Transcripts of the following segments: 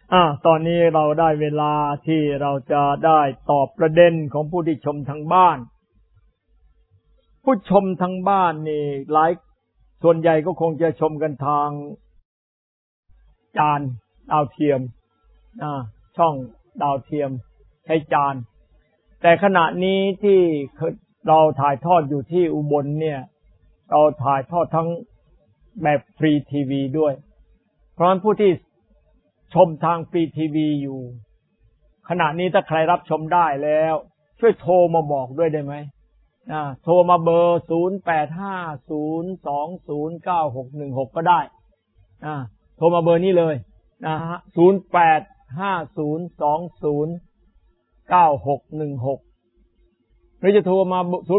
ตอนนี้เราได้เวลาที่เราจะได้ตอบประเด็นของผู้ที่ชมทางบ้านผู้ชมทางบ้านนี่หลายส่วนใหญ่ก็คงจะชมกันทางจานดาวเทียมช่องดาวเทียมใช้จานแต่ขณะนี้ที่เราถ่ายทอดอยู่ที่อุบลเนี่ยเราถ่ายทอดทั้งแบบฟรีทีวีด้วยเพราะฉะนั้นผู้ที่ชมทางฟรีทีวีอยู่ขณะนี้ถ้าใครรับชมได้แล้วช่วยโทรมาบอกด้วยได้ไหมโทรมาเบอร์0850209616ก็ได้โทรมาเบอร์นี้เลยนะฮะ0850209616หรือจะโทรมา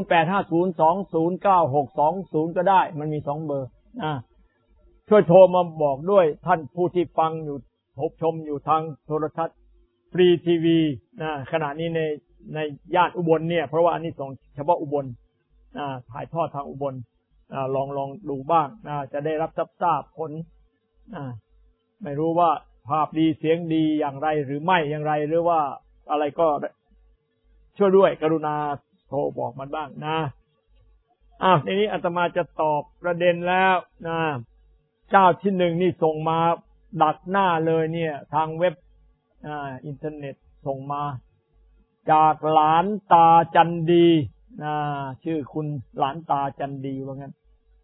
0850209620ก็ได้มันมี2เบอร์ช่วยโทรมาบอกด้วยท่านผู้ที่ฟังอยู่ชมอยู่ทางโทรทัศน์ฟรีทีวีขณะนี้ในย่านอุบลเนี่ยเพราะว่าอันนี้ส่งเฉพาะอุบลถ่ายทอดทางอุบลลองดูบ้างจะได้รับทราบผลไม่รู้ว่าภาพดีเสียงดีอย่างไรหรือไม่อย่างไรหรือว่าอะไรก็ช่วยด้วยกรุณาโทรบอกมันบ้างนะทีนี้อาตมาจะตอบประเด็นแล้วเจ้าที่หนึ่งนี่ส่งมาดักหน้าเลยเนี่ยทางเว็บอินเทอร์เน็ตส่งมาจากหลานตาจันดีชื่อคุณหลานตาจันดีว่างั้น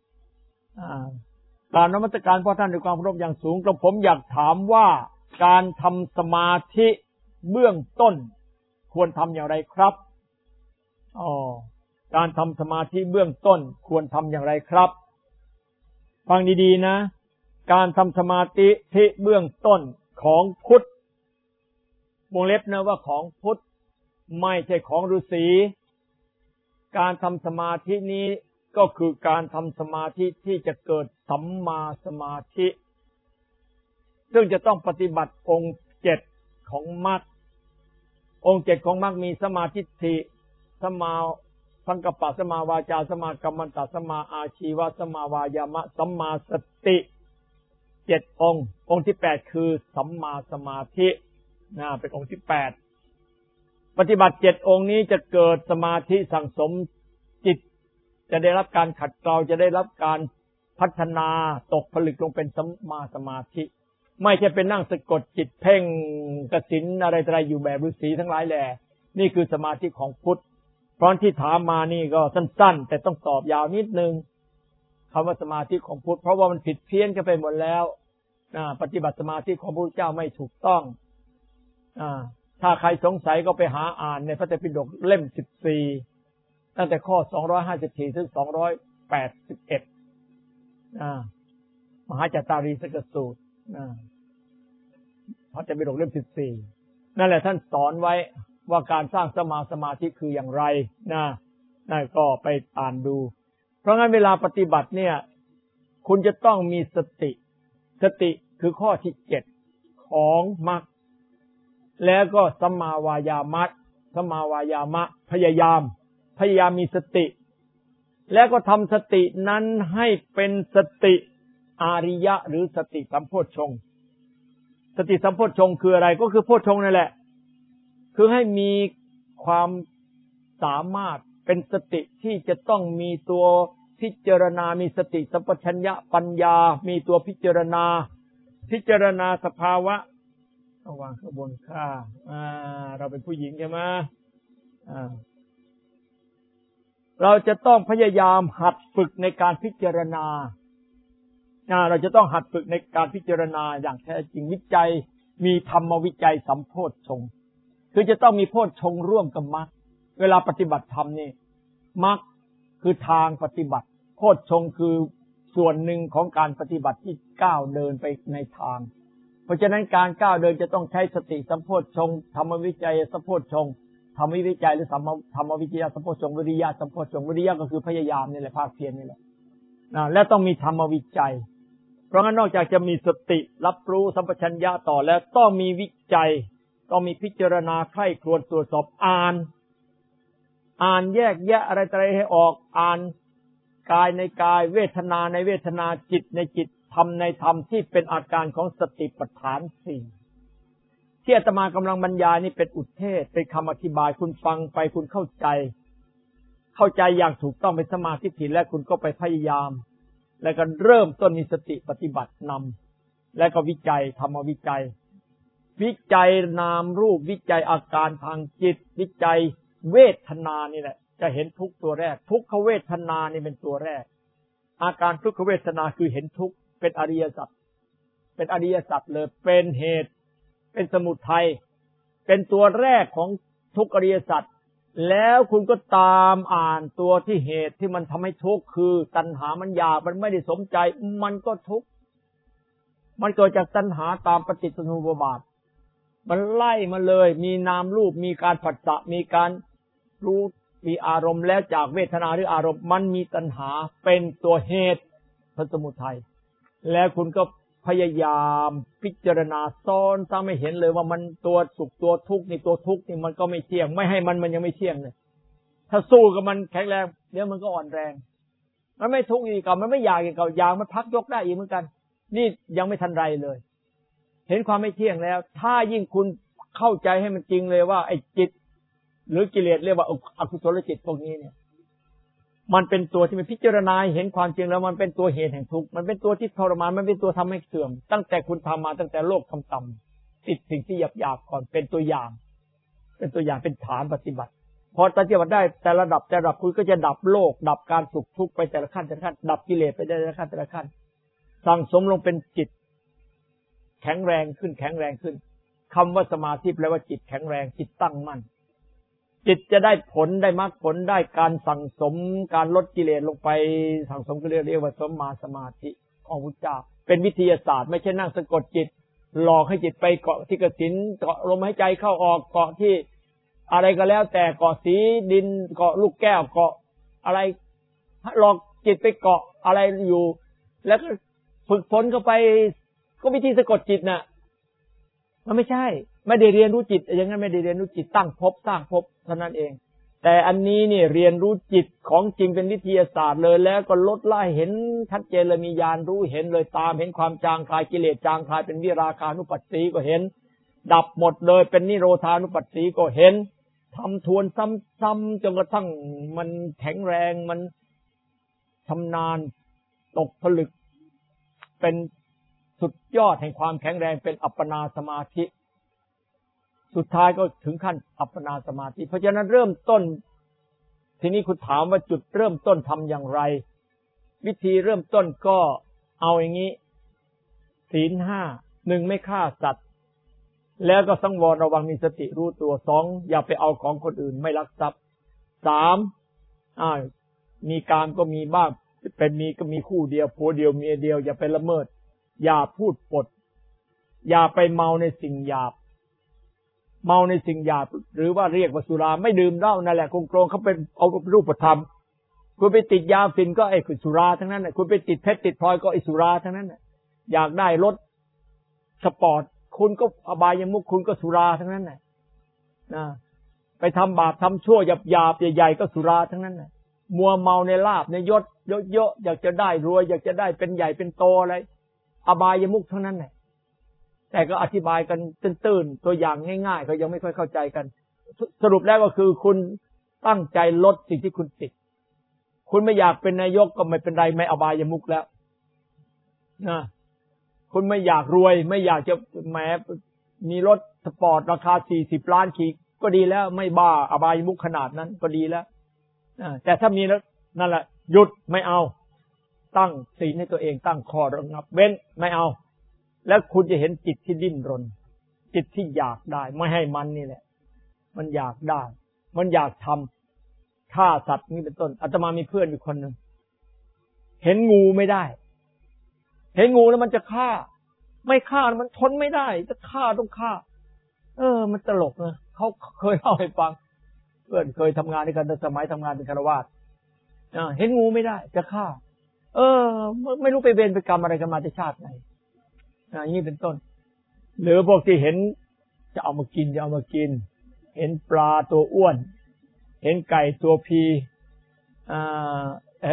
กราบนมัสการพ่อท่านด้วยความเคารพอย่างสูงกระผมอยากถามว่าการทำสมาธิเบื้องต้นควรทำอย่างไรครับการทำสมาธิเบื้องต้นควรทำอย่างไรครับฟังดีๆนะการทำสมาธิที่เบื้องต้นของพุทธวงเล็บนะว่าของพุทธไม่ใช่ของฤาษีการทำสมาธินี้ก็คือการทำสมาธิที่จะเกิดสัมมาสมาธิซึ่งจะต้องปฏิบัติองค์7ของมรรคองค์7ของมรรคมีสมาธิฏฐิสัมมาสังกัปปะสัมมาวาจาสัมมากัมมันตะสัมมาอาชีวะสัมมาวายามะสัมมาสติ7องค์ที่8คือสัมมาสมาธิเป็นองค์ที่8ปฏิบัติ7องค์นี้จะเกิดสมาธิสั่งสมจิตจะได้รับการขัดเกลาจะได้รับการพัฒนาตกผลึกลงเป็นสัมมาสมาธิไม่ใช่เป็นนั่งสะกดจิตเพ่งกสิณอะไรอยู่แบบฤาษีทั้งหลายแหละนี่คือสมาธิของพุทธเพราะที่ถามมานี่ก็สั้นๆแต่ต้องตอบยาวนิดนึงคำว่าสมาธิของพุทธเพราะว่ามันผิดเพี้ยนกันไปหมดแล้วปฏิบัติสมาธิของพระพุทธเจ้าไม่ถูกต้องถ้าใครสงสัยก็ไปหาอ่านในพระไตรปิฎกเล่ม14ตั้งแต่ข้อ254ถึง281มหาจัตตารีสกสูตรพระไตรปิฎกเล่ม14นั่นแหละท่านสอนไว้ว่าการสร้างสมาธิคืออย่างไรนั่นก็ไปอ่านดูเพราะงั้นเวลาปฏิบัติเนี่ยคุณจะต้องมีสติคือข้อที่7ของมรรคแล้วก็สัมมาวายามะพยายามมีสติแล้วก็ทำสตินั้นให้เป็นสติอาริยะหรือสติสัมโพชฌงค์สติสัมโพชฌงค์คืออะไรก็คือโพชฌงค์นั่นแหละคือให้มีความสามารถเป็นสติที่จะต้องมีตัวพิจารณามีสติสัมปชัญญะปัญญามีตัวพิจารณาสภาวะระวางขบวนค่าเราเป็นผู้หญิงใช่ไหมเราจะต้องพยายามหัดฝึกในการพิจารณาเราจะต้องหัดฝึกในการพิจารณาอย่างแท้จริงวิจัยมีธรรมวิจัยสัมโพชฌงค์คือจะต้องมีโพชฌงค์ร่วมกับมรรคเวลาปฏิบัติธรรมนี่มรรคคือทางปฏิบัติโพชฌงค์คือส่วนหนึ่งของการปฏิบัติที่ก้าวเดินไปในทางเพราะฉะนั้นการก้าวเดินจะต้องใช้สติสัมโพชฌงค์ธรรมวิจัยสัมโพชฌงค์ธรรมวิจัยหรือธรรมวิจยะสัมโพชฌงค์วิริยะสัมโพชฌงค์วิริยะก็คือพยายามนี่แหละภาคเพียรนี่แหละและต้องมีธรรมวิจัยเพราะงั้นนอกจากจะมีสติรับรู้สัมปชัญญะต่อแล้วต้องมีวิจัยต้องมีพิจารณาใคร่ครวญตรวจสอบอ่านแยกแยะอะไรให้ออกอ่านกายในกายเวทนาในเวทนาจิตในจิตธรรมในธรรมที่เป็นอาการของสติปัฏฐานที่อาตมากำลังบรรยายนี่เป็นอุทเทศเป็นคำอธิบายคุณฟังไปคุณเข้าใจอย่างถูกต้องเป็นสมาธิถิและคุณก็ไปพยายามแล้วก็เริ่มต้นมีสติปฏิบัตินำแล้วก็วิจัยทำวิจัยนามรูปวิจัยอาการทางจิตวิจัยเวทนานี่แหละจะเห็นทุกตัวแรกทุกขเวทนานี่เป็นตัวแรกอาการทุกขเวทนาคือเห็นทุกข์เป็นอริยสัจเลยเป็นเหตุเป็นสมุทัยเป็นตัวแรกของทุกอริยสัจแล้วคุณก็ตามอ่านตัวที่เหตุที่มันทำให้ทุกข์คือตัณหามันอยากมันไม่ได้สมใจมันก็ทุกข์มันเกิดจากตัณหาตามปฏิจจสมุปบาทมันไล่มาเลยมีนามรูปมีการผัสสะมีการรู้มีอารมณ์แล้วจากเวทนาหรืออารมณ์มันมีตัณหาเป็นตัวเหตุเป็นสมุทัยแล้วคุณก็พยายามพิจารณาซ้อนซ้ำให้เห็นเลยว่ามันตัวสุขตัวทุกข์นี่ตัวทุกข์นี่มันก็ไม่เที่ยงไม่ให้มันยังไม่เที่ยงเลยถ้าสู้กับมันแข็งแรงเดี๋ยวมันก็อ่อนแรงมันไม่ทุกข์อีกกับมันไม่อยากอีกกับอยากมันพักยกได้อีกเหมือนกันนี่ยังไม่ทันไรเลยเห็นความไม่เที่ยงแล้วถ้ายิ่งคุณเข้าใจให้มันจริงเลยว่าไอ้จิตหรือกิเลสเรียกว่าอกุศลจิตพวกนี้เนี่ยมันเป็นตัวที่มันพิจารณาเห็นความจริงแล้วมันเป็นตัวเหตุแห่งทุกข์มันเป็นตัวที่ทรมานมันเป็นตัวทำให้เสื่อมตั้งแต่คุณทำมาตั้งแต่โลกต่ำๆติดสิ่งที่หยาบๆก่อนเป็นตัวอย่างเป็นฐานปฏิบัติพอปฏิบัติได้แต่ระดับคุณก็จะดับโลกดับการสุขทุกข์ไปแต่ละขั้นดับกิเลสไปแต่ละขั้นสั่งสมลงเป็นจิตแข็งแรงขึ้นคำว่าสมาธิแปลว่าจิตแข็งแรงจิตตั้งมั่นจิตจะได้ผลได้มรรคผลได้การสั่งสมการลดกิเลสลงไปสั่งสมก็เรียกว่าสัมมาสมาธิของพุทธเจ้าเป็นวิทยาศาสตร์ไม่ใช่นั่งสะกดจิตหลอกให้จิตไปเกาะที่กสิณเกาะลมหายใจเข้าออกเกาะที่อะไรก็แล้วแต่เกาะสีดินเกาะลูกแก้วเกาะอะไรหลอกจิตไปเกาะอะไรอยู่แล้วก็ฝึกฝนเข้าไปก็วิธีสะกดจิตน่ะมันไม่ใช่ไม่ได้เรียนรู้จิตอย่างนั้นไม่ได้เรียนรู้จิตตั้งภพสร้างภพเท่านั้นเองแต่อันนี้นี่เรียนรู้จิตของจริงเป็นวิทยาศาสตร์เลยแล้วก็ลดไล่เห็นชัดเจนเลยมีญาณรู้เห็นเลยตามเห็นความจางคลายกิเลสจางคลายเป็นวิราคานุปัสสีก็เห็นดับหมดเลยเป็นนิโรธานุปัสสีก็เห็นทำทวนซ้ำๆจนกระทั่งมันแข็งแรงมันชำนาญตกผลึกเป็นสุดยอดแห่งความแข็งแรงเป็นอัปปนาสมาธิสุดท้ายก็ถึงขั้นอัปปนาสมาธิเพราะฉะนั้นเริ่มต้นทีนี้คุณถามว่าจุดเริ่มต้นทำอย่างไรวิธีเริ่มต้นก็เอาอย่างนี้ศีล 5 1ไม่ฆ่าสัตว์แล้วก็สังวรระวังมีสติรู้ตัว2อย่าไปเอาของคนอื่นไม่ลักทรัพย์3มีกามก็มีบ้างเป็นมีก็มีคู่เดียวผัวเดียวเมียเดียวอย่าไปละเมิดอย่าพูดปดอย่าไปเมาในสิ่งหยาบหรือว่าเรียกว่าสุราไม่ดื่มเหล้านั่นแหละโกงเขาเป็นเอารูปธรรมคุณไปติดยาฝิ่นก็ไอ้สุราทั้งนั้นน่ะคุณไปติดเพชรติดพลอยก็ไอ้สุราทั้งนั้นน่ะอยากได้รถสปอร์ตคุณก็อบายมุขคุณก็สุราทั้งนั้นน่ะไปทำบาปทำชั่วหยาบๆใหญ่ๆก็สุราทั้งนั้นน่ะมัวเมาในลาภในยศเยอะๆอยากจะได้รวยอยากจะได้เป็นใหญ่เป็นโตอะไรอบายมุขทั้งนั้นน่ะแต่ก็อธิบายกันตื้นๆตัวอย่างง่ายๆเขายังไม่ค่อยเข้าใจกันสรุปแล้วก็คือคุณตั้งใจลดสิ่งที่คุณติดคุณไม่อยากเป็นนายกก็ไม่เป็นไรไม่อบายมุขแล้วนะคุณไม่อยากรวยไม่อยากจะแหมมีรถสปอร์ตราคา40 ล้านขี่ก็ดีแล้วไม่บ้าอบายมุขขนาดนั้นก็ดีแล้วแต่ถ้ามีแล้วนั่นแหละหยุดไม่เอาตั้งศีลให้ตัวเองตั้งข้อระงับเว้นไม่เอาแล้วคุณจะเห็นจิตที่ดิ้นรนจิตที่อยากได้ไม่ให้มันนี่แหละมันอยากได้มันอยากทำฆ่าสัตว์นี่เป็นต้นอาตมามีเพื่อนอยู่คนหนึ่งเห็นงูไม่ได้เห็นงูแล้วมันจะฆ่าไม่ฆ่ามันทนไม่ได้จะฆ่าต้องฆ่ามันตลกนะเขาเคยเล่าให้ฟังเพื่อนเคยทำงานด้วยกันแต่สมัยทำงานเป็นฆราวาสเห็นงูไม่ได้จะฆ่าไม่รู้ไปเวรไปกรรมอะไรกันมาในชาติไหนอย่างนี้เป็นต้นหรือพวกที่เห็นจะเอามากินเห็นปลาตัวอ้วนเห็นไก่ตัวพี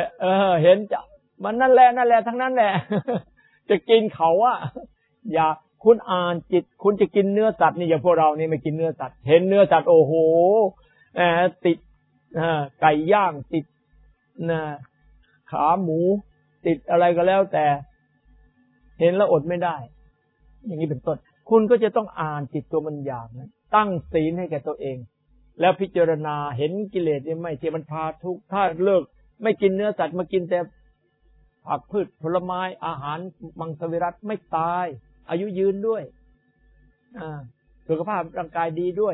เห็นจะมันนั่นแหละทั้งนั้นแหละจะกินเขาอย่าคุณอ่านจิตคุณจะกินเนื้อสัตว์นี่อย่างพวกเรานี่ไม่กินเนื้อสัตว์เห็นเนื้อสัตว์โอ้โหติดไก่ย่างติดขาหมูติดอะไรก็แล้วแต่เห็นแล้วอดไม่ได้อย่างนี้เป็นต้นคุณก็จะต้องอ่านจิตตัวมันอย่างนั้นตั้งศีลให้แก่ตัวเองแล้วพิจารณาเห็นกิเลสนี่ไม่ที่มันพาทุกข์ถ้าเลิกไม่กินเนื้อสัตว์มากินแต่ผักพืชผลไม้อาหารมังสวิรัติไม่ตายอายุยืนด้วยสุขภาพร่างกายดีด้วย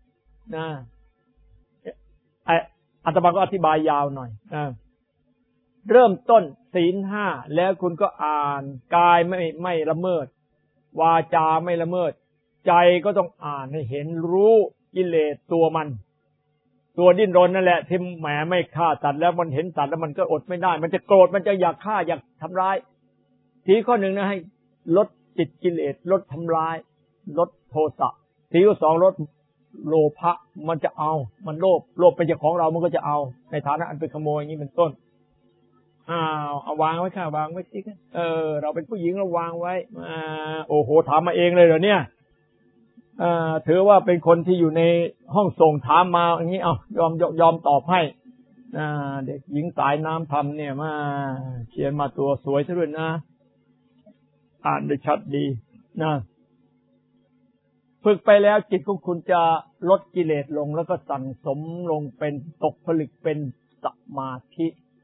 อาตมาก็อธิบายยาวหน่อยเริ่มต้นศีล 5แล้วคุณก็อ่านกายไม่ละเมิดวาจาไม่ละเมิดใจก็ต้องอ่านให้เห็นรู้กิเลสตัวมันตัวดิ้นรนนั่นแหละที่แหมไม่ฆ่าสัตว์แล้วมันเห็นสัตว์แล้วมันก็อดไม่ได้มันจะโกรธมันจะอยากฆ่าอยากทำร้ายทีข้อหนึ่งนะให้ลดจิตกิเลสลดทำร้ายลดโทสะทีข้อสองลดโลภะมันจะเอามันโลภเป็นเจ้าของเรามันก็จะเอาในฐานะอันเป็นขโมยอย่างนี้เป็นต้นเอาวางไว้ค่ะวางไว้สิเราเป็นผู้หญิงเราวางไว้โอ้โหถามมาเองเลยเหรอเนี่ยถือว่าเป็นคนที่อยู่ในห้องส่งถามมาอย่างนี้ยอมตอบให้เด็กหญิงสายน้ำทำเนี่ยมาเขียนมาตัวสวยซะด้วยนะอ่านได้ชัดดีนะฝึกไปแล้วจิตของคุณจะลดกิเลสลงแล้วก็สั่งสมลงเป็นตกผลึกเป็นสมาธิ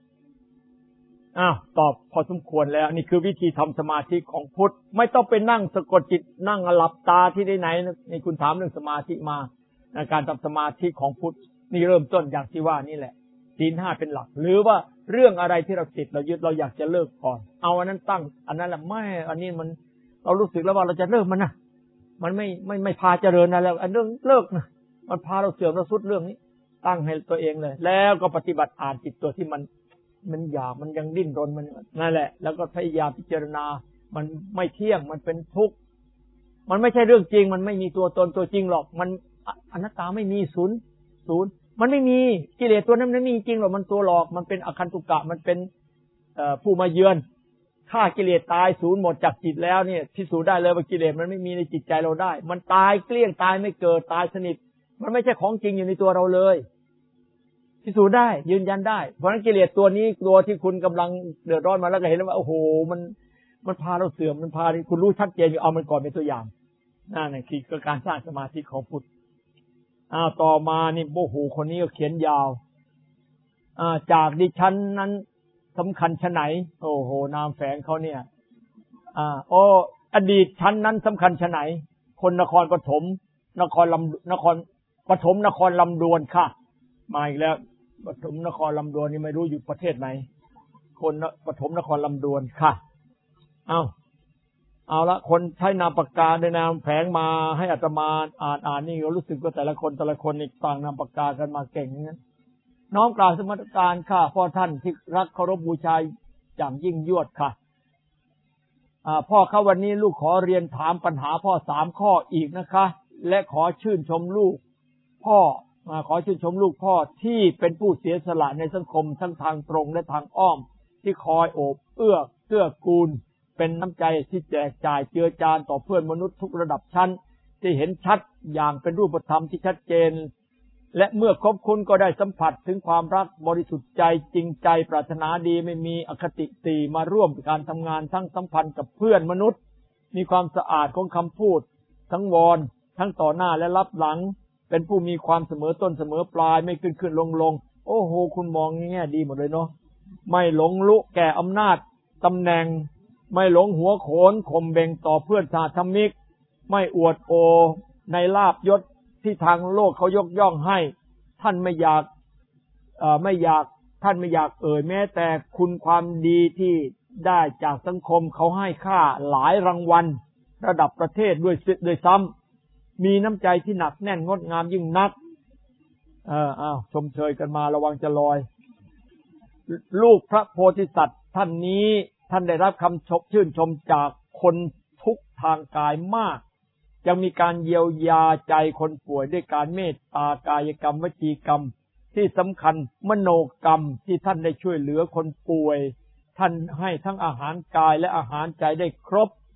ตอบพอสมควรแล้วนี่คือวิธีทำสมาธิของพุทธไม่ต้องไปนั่งสะกดจิตนั่งหลับตาที่ไหนนี่คุณถามเรื่องสมาธิมาในการทำสมาธิของพุทธนี่เริ่มต้นอย่างที่ว่านี่แหละศีล 5เป็นหลักหรือว่าเรื่องอะไรที่เราติดเรายึดเราอยากจะเลิกก่อนเอาอันนั้นตั้งอันนั้นแหละไม่อันนี้มันเรารู้สึกแล้วว่าเราจะเลิกมันนะมันไม่พาเจริญนะแล้วอันเรื่องเลิกนะมันพาเราเสื่อมเราสุดเรื่องนี้ตั้งให้ตัวเองเลยแล้วก็ปฏิบัติอ่านจิตตัวที่มันอยากมันยังดิ้นรนมันนั่นแหละแล้วก็พยายามพิจารณามันไม่เที่ยงมันเป็นทุกข์มันไม่ใช่เรื่องจริงมันไม่มีตัวตนตัวจริงหรอกมันอนัตตาไม่มีศูนย์มันไม่มีกิเลสตัวนั้นไม่มีจริงหรอกมันตัวหลอกมันเป็นอคันตุกะมันเป็นผู้มาเยือนฆ่ากิเลสตายศูนย์หมดจากจิตแล้วเนี่ยพิสูจน์ได้เลยว่ากิเลสมันไม่มีในจิตใจเราได้มันตายเกลี้ยงตายไม่เกิดตายสนิทมันไม่ใช่ของจริงอยู่ในตัวเราเลยพิสูจน์ได้ยืนยันได้เพราะฉะนั้นกิเลสตัวนี้ตัวที่คุณกำลังเดือดร้อนมาแล้วก็เห็นว่าโอ้โหมันพาเราเสื่อมมันพาคุณรู้ชัดเจนอยู่เอามันก่อนเป็นตัวอย่างนั่นคือการสร้างสมาธิของพุทธต่อมานี่โอ้โหคนนี้ก็เขียนยาวจากดิฉันนั้นสำคัญชะไหนโอ้โหนามแฝงเขาเนี่ยอดีตชั้นนั้นสำคัญชะไหนคนนครปฐมนครปฐมนครลำดวนค่ะมาอีกแล้วปฐมนครลำดวนนี่ไม่รู้อยู่ประเทศไหนคนปฐมนครลำดวนค่ะเอาละคนใช้นามปากกาในนามแฝงมาให้อาตมาอ่านนี่ก็รู้สึกว่าแต่ละคนนี่ต่างนามปากกากันมาเก่งงั้นน้อมกราบสมัสการค่ะพ่อท่านที่รักเคารพบูชาอย่างยิ่งยวดค่ะพ่อครับวันนี้ลูกขอเรียนถามปัญหาพ่อ3ข้ออีกนะคะและขอชื่นชมลูกพ่อที่เป็นผู้เสียสละในสังคมทั้งทางตรงและทางอ้อมที่คอยโอบเอื้อกูลเป็นน้ำใจที่แจกจ่ายเจือจานต่อเพื่อนมนุษย์ทุกระดับชั้นที่เห็นชัดอย่างเป็นรูปธรรมที่ชัดเจนและเมื่อคบคุณก็ได้สัมผัสถึงความรักบริสุทธิ์ใจจริงใจปรารถนาดีไม่มีอคติตีมาร่วมการทำงานทั้งสัมพันธ์กับเพื่อนมนุษย์มีความสะอาดของคำพูดทั้งวอนทั้งต่อหน้าและรับหลังเป็นผู้มีความเสมอต้นเสมอปลายไม่ขึ้นลงโอ้โหคุณมองแง่ดีหมดเลยเนาะไม่หลงลุแก่อำนาจตำแหน่งไม่หลงหัวโขนข่มเบงต่อเพื่อนสาธมิกไม่อวดโอในลาภยศที่ทางโลกเขายกย่องให้ท่านไม่อยากแม้แต่คุณความดีที่ได้จากสังคมเขาให้ค่าหลายรางวัลระดับประเทศด้วยซ้ำมีน้ำใจที่หนักแน่นงดงามยิ่งนักชมเชยกันมาระวังจะลอยลูกพระโพธิสัตว์ท่านนี้ท่านได้รับคำชื่นชมจากคนทุกทางกายมากยังมีการเยียวยาใจคนป่วยด้วยการเมตตากายกรรมวจีกรรมที่สำคัญมโนกรรมที่ท่านได้ช่วยเหลือคนป่วยท่านให้ทั้งอาหารกายและอาหารใจได้ครบ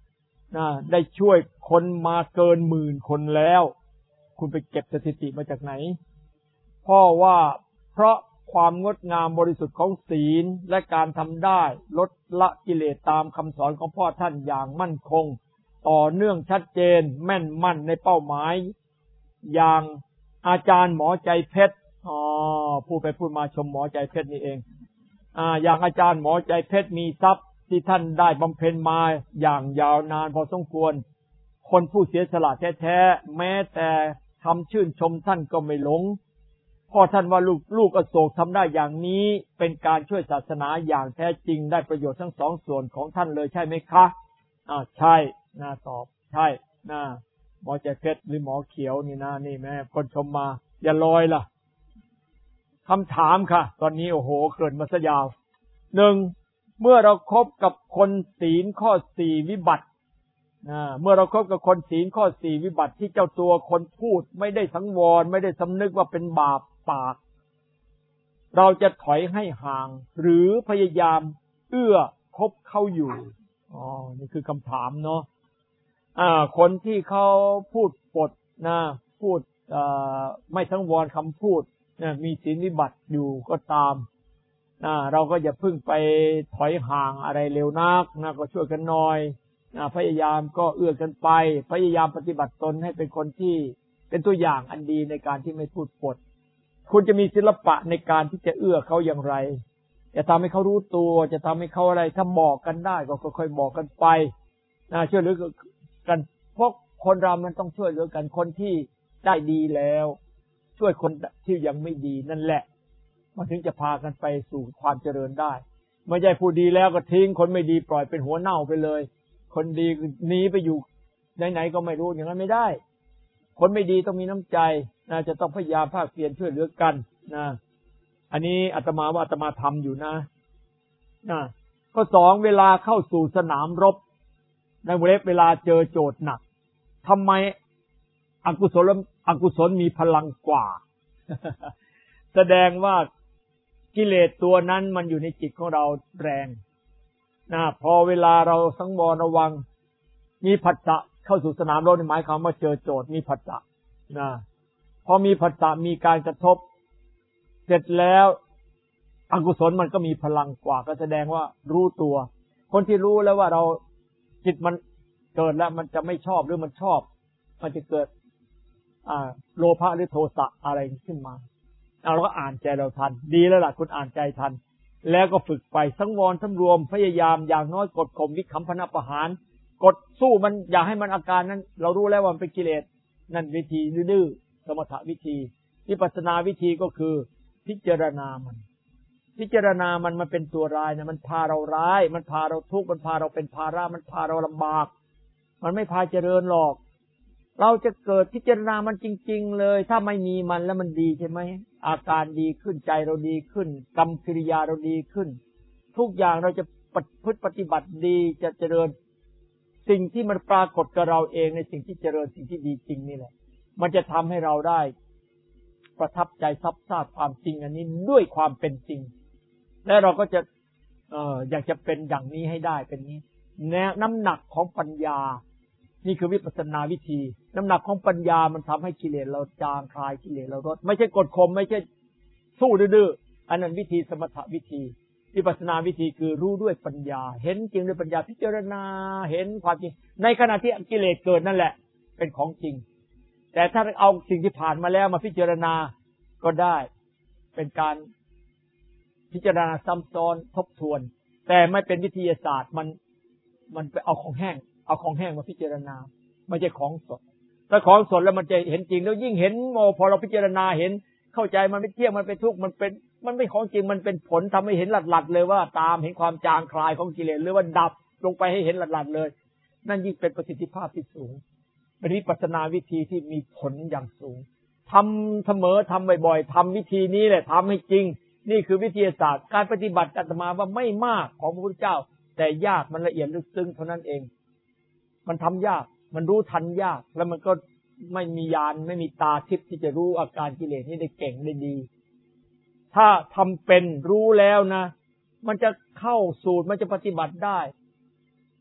ได้ช่วยคนมาเกิน10,000 คนแล้วคุณไปเก็บสถิติมาจากไหนเพราะความงดงามบริสุทธิ์ของศีลและการทำได้ลดละกิเลสตามคำสอนของพ่อท่านอย่างมั่นคงต่อเนื่องชัดเจนแม่นมั่นในเป้าหมายอย่างอาจารย์หมอใจเพชรพูดไปพูดมาชมหมอใจเพชรนี่เองอย่างอาจารย์หมอใจเพชรมีทรัพย์ที่ท่านได้บำเพ็ญมาอย่างยาวนานพอสมควรคนผู้เสียสละแท้ๆแม้แต่คำชื่นชมท่านก็ไม่หลงพ่อท่านว่าลูกอโศกทำได้อย่างนี้เป็นการช่วยศาสนาอย่างแท้จริงได้ประโยชน์ทั้งสองส่วนของท่านเลยใช่ไหมคะใช่ตอบใช่หมอใจเพชรหรือหมอเขียวนี่นี่แม่คนชมมาอย่าลอยล่ะคำถามค่ะตอนนี้โอ้โหเกิดมาซะยาว1เมื่อเราคบกับคนศีลข้อ4วิบัติเมื่อเราคบกับคนศีลข้อ4วิบัติที่เจ้าตัวคนพูดไม่ได้สังวรไม่ได้สำนึกว่าเป็นบาปปากเราจะถอยให้ห่างหรือพยายามเอื้อคบเข้าอยู่นี่คือคำถามเนาะคนที่เขาพูดปดพูดไม่สังวรคำพูดมีศีลวิบัติอยู่ก็ตามเราก็อย่าพึ่งไปถอยห่างอะไรเร็วนักก็ช่วยกันหน่อยพยายามก็เอื้อกันไปพยายามปฏิบัติตนให้เป็นคนที่เป็นตัวอย่างอันดีในการที่ไม่พูดปดคุณจะมีศิลปะในการที่จะเอื้อเขาอย่างไรจะทำให้เขารู้ตัวจะทำให้เขาอะไรถ้าบอกกันได้ก็ค่อยๆบอกกันไปช่วยเหลือกันเพราะคนเรามันต้องช่วยเหลือกันคนที่ได้ดีแล้วช่วยคนที่ยังไม่ดีนั่นแหละมันถึงจะพากันไปสู่ความเจริญได้ไม่ใช่ผู้ดีแล้วก็ทิ้งคนไม่ดีปล่อยเป็นหัวเน่าไปเลยคนดีหนีไปอยู่ไหนๆก็ไม่รู้อย่างนั้นไม่ได้คนไม่ดีต้องมีน้ำใจจะต้องพยายามภาคเพียรช่วยเหลือกันอันนี้อาตมาว่าอาตมาทำอยู่ข้อ2เวลาเข้าสู่สนามรบในเวลาเจอโจทย์หนักทำไมอกุศลมีพลังกว่า แสดงว่ากิเลสตัวนั้นมันอยู่ในจิตของเราแรงพอเวลาเราสังวรระวังมีผัสสะเข้าสู่สนามรบหมายความว่าเจอโจทย์มีผัสสะพอมีผัสสะมีการกระทบเสร็จแล้วอกุศลมันก็มีพลังกว่าก็แสดงว่ารู้ตัวคนที่รู้แล้วว่าเราจิตมันเกิดแล้วมันจะไม่ชอบหรือมันชอบมันจะเกิดโลภะหรือโทสะอะไรขึ้นมาเราก็อ่านใจเราทันดีแล้วล่ะคุณอ่านใจทันแล้วก็ฝึกไปสังวรสำรวมพยายามอย่างน้อยกดข่มวิคัมพนประหารกดสู้มันอย่าให้มันอาการนั้นเรารู้แล้วว่ามันเป็นกิเลสนั่นวิธีดื้อสมถะวิธีวิปัสสนาวิธีก็คือพิจารณามันเป็นตัวร้ายมันพาเราร้ายมันพาเราทุกข์มันพาเราเป็นภาระมันพาเราลำบากมันไม่พาเจริญหรอกเราจะเกิดพิจารณามันจริงๆเลยถ้าไม่มีมันแล้วมันดีใช่ไหมอาการดีขึ้นใจเราดีขึ้นกรรมกิริยาเราดีขึ้นทุกอย่างเราจะปฏิบัติดีจะเจริญสิ่งที่มันปรากฏกับเราเองในสิ่งที่เจริญสิ่งที่ดีจริงนี่แหละมันจะทำให้เราได้ประทับใจซับซ้อนความจริงอันนี้ด้วยความเป็นจริงและเราก็จะอยากจะเป็นอย่างนี้ให้ได้เป็นนี้แนวน้ำหนักของปัญญานี่คือวิปัสสนาวิธีน้ำหนักของปัญญามันทำให้กิเลสเราจางคลายกิเลสเราลดไม่ใช่กดข่มไม่ใช่สู้ดื้อๆอันนั้นวิธีสมถะวิธีวิปัสสนาวิธีคือรู้ด้วยปัญญาเห็นจริงด้วยปัญญาพิจารณาเห็นความจริงในขณะที่กิเลสเกิดนั่นแหละเป็นของจริงแต่ถ้าเอาสิ่งที่ผ่านมาแล้วมาพิจารณาก็ได้เป็นการพิจารณาซ้ำซ้อนทบทวนแต่ไม่เป็นวิทยาศาสตร์มันไปเอาของแห้งมาพิจารณาไม่ใช่ของสดถ้าของสดแล้วมันจะเห็นจริงแล้วยิ่งเห็นพอเราพิจารณาเห็นเข้าใจมันไม่เที่ยงมันเป็นทุกข์มันไม่ของจริงมันเป็นผลทำให้เห็นหลัดๆเลยว่าตามเห็นความจางคลายของกิเลสหรือว่าดับลงไปให้เห็นหลัดๆเลยนั่นยิ่งเป็นประสิทธิภาพที่สูงเป็นวิปัสสนาวิธีที่มีผลอย่างสูงทำเสมอทำบ่อยๆทำวิธีนี้แหละทำให้จริงนี่คือวิทยาศาสตร์การปฏิบัติอาตมาว่าไม่มากของพระพุทธเจ้าแต่ยากมันละเอียดลึกซึ้งเท่านั้นเองมันทำยากมันรู้ทันยากแล้วมันก็ไม่มีญาณไม่มีตาทิพย์ที่จะรู้อาการกิเลสนี้ได้เก่งได้ดีถ้าทำเป็นรู้แล้วนะมันจะเข้าสูตรมันจะปฏิบัติได้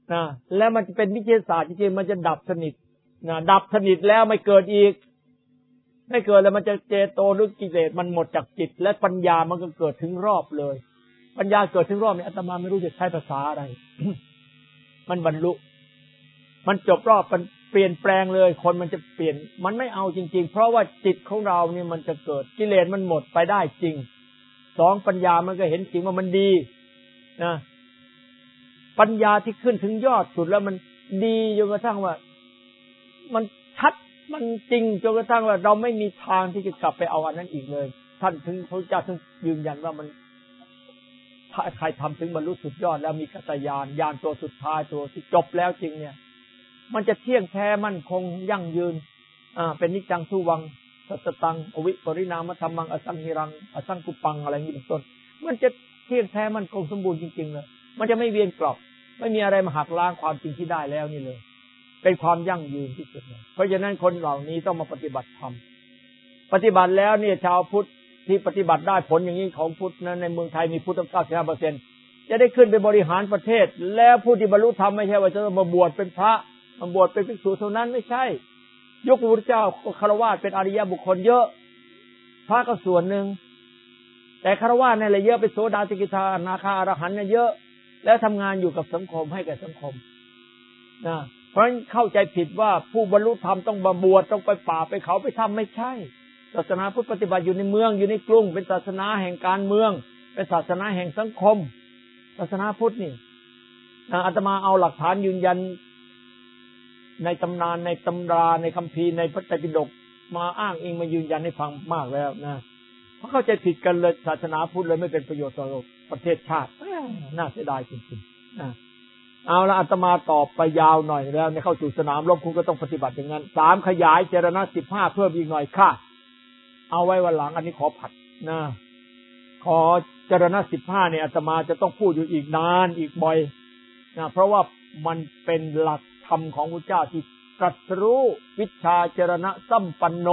นะแล้วมันจะเป็นวิทยาศาสตร์จริงๆมันจะดับสนิทนะดับสนิทแล้วไม่เกิดอีกไม่เกิดแล้วมันจะเจโตหรือกิเลสมันหมดจากจิตและปัญญามันก็เกิดถึงรอบเลยปัญญาเกิดถึงรอบนี้อาตมาไม่รู้จะใช้ภาษาอะไร มันบรรลุมันจบรอบมันเปลี่ยนแปลงเลยคนมันจะเปลี่ยนมันไม่เอาจริงๆเพราะว่าจิตของเรานี่มันจะเกิดกิเลสมันหมดไปได้จริงสองปัญญามันก็เห็นจริงว่ามันดีนะปัญญาที่ขึ้นถึงยอดสุดแล้วมันดีจนกระทั่งว่ามันชัดมันจริงจนกระทั่งว่าเราไม่มีทางที่จะกลับไปเอาอันนั้นอีกเลยท่านถึงพระเจ้าถึงยืนยันว่ามันถ้าใครทำถึงบรรลุสุดยอดแล้วมีกัตญาณญาณตัวสุดท้ายตัวที่จบแล้วจริงเนี่ยมันจะเที่ยงแท้มั่นคงยั่งยืนเป็นนิจจังสุวังสัตตังอวิปริณามธรรมังอสังหิรังอสังกุปังอะไรอย่างนี้เป็นต้นมันจะเที่ยงแท้มั่นคงสมบูรณ์จริงๆเลยมันจะไม่เวียนกลับไม่มีอะไรมาหักล้างความจริงที่ได้แล้วนี่เลยเป็นความยั่งยืนที่สุดเลยเพราะฉะนั้นคนเหล่านี้ต้องมาปฏิบัติธรรมปฏิบัติแล้วเนี่ยชาวพุทธที่ปฏิบัติได้ผลอย่างนี้ของพุทธนั้นในเมืองไทยมีพุทธ 95% จะได้ขึ้นไปบริหารประเทศแล้วผู้ที่บรรลุธรรมไม่ใช่ว่าจะมาบวชเป็นพระมาบวชเป็นภิกษุเท่านั้นไม่ใช่ยุคพระพุทธเจ้าฆราวาสเป็นอริยบุคคลเยอะพระก็ส่วนหนึ่งแต่ฆราวาสเนี่ยเยอะเป็นโสดาสกิทาอนาคาอรหันต์เนี่ยเยอะแล้วทำงานอยู่กับสังคมให้แก่สังคมนะเพราะฉะนั้นเข้าใจผิดว่าผู้บรรลุธรรมต้องบวชต้องไปป่าไปเขาไปทำไม่ใช่ศาสนาพุทธปฏิบัติอยู่ในเมืองอยู่ในกรุงเป็นศาสนาแห่งการเมืองเป็นศาสนาแห่งสังคมศาสนาพุทธนี่อาตมาเอาหลักฐานยืนยันในตำนานในตำราในคัมภีร์ในพระไตรปิฎกมาอ้างอิงมายืนยันให้ฟังมากแล้วนะเพราะเข้าใจผิดกันเลยศาสนาพุทธเลยไม่เป็นประโยชน์ต่อประเทศชาติน่าเสียดายจริงๆเอาละอาตมาตอบไปยาวหน่อยแล้วในเข้าสู่สนามรบคุณก็ต้องปฏิบัติอย่างนั้น3ขยายเจรณะ15เพิ่มอีกหน่อยค่ะเอาไว้วันหลังอันนี้ขอผัดนะขอเจรณะ15เนี่ยอาตมาจะต้องพูดอยู่อีกนานอีกบ่อยนะเพราะว่ามันเป็นหลักธรรมของพระเจ้าที่ตรัสรู้วิชาเจรณะสัมปันโน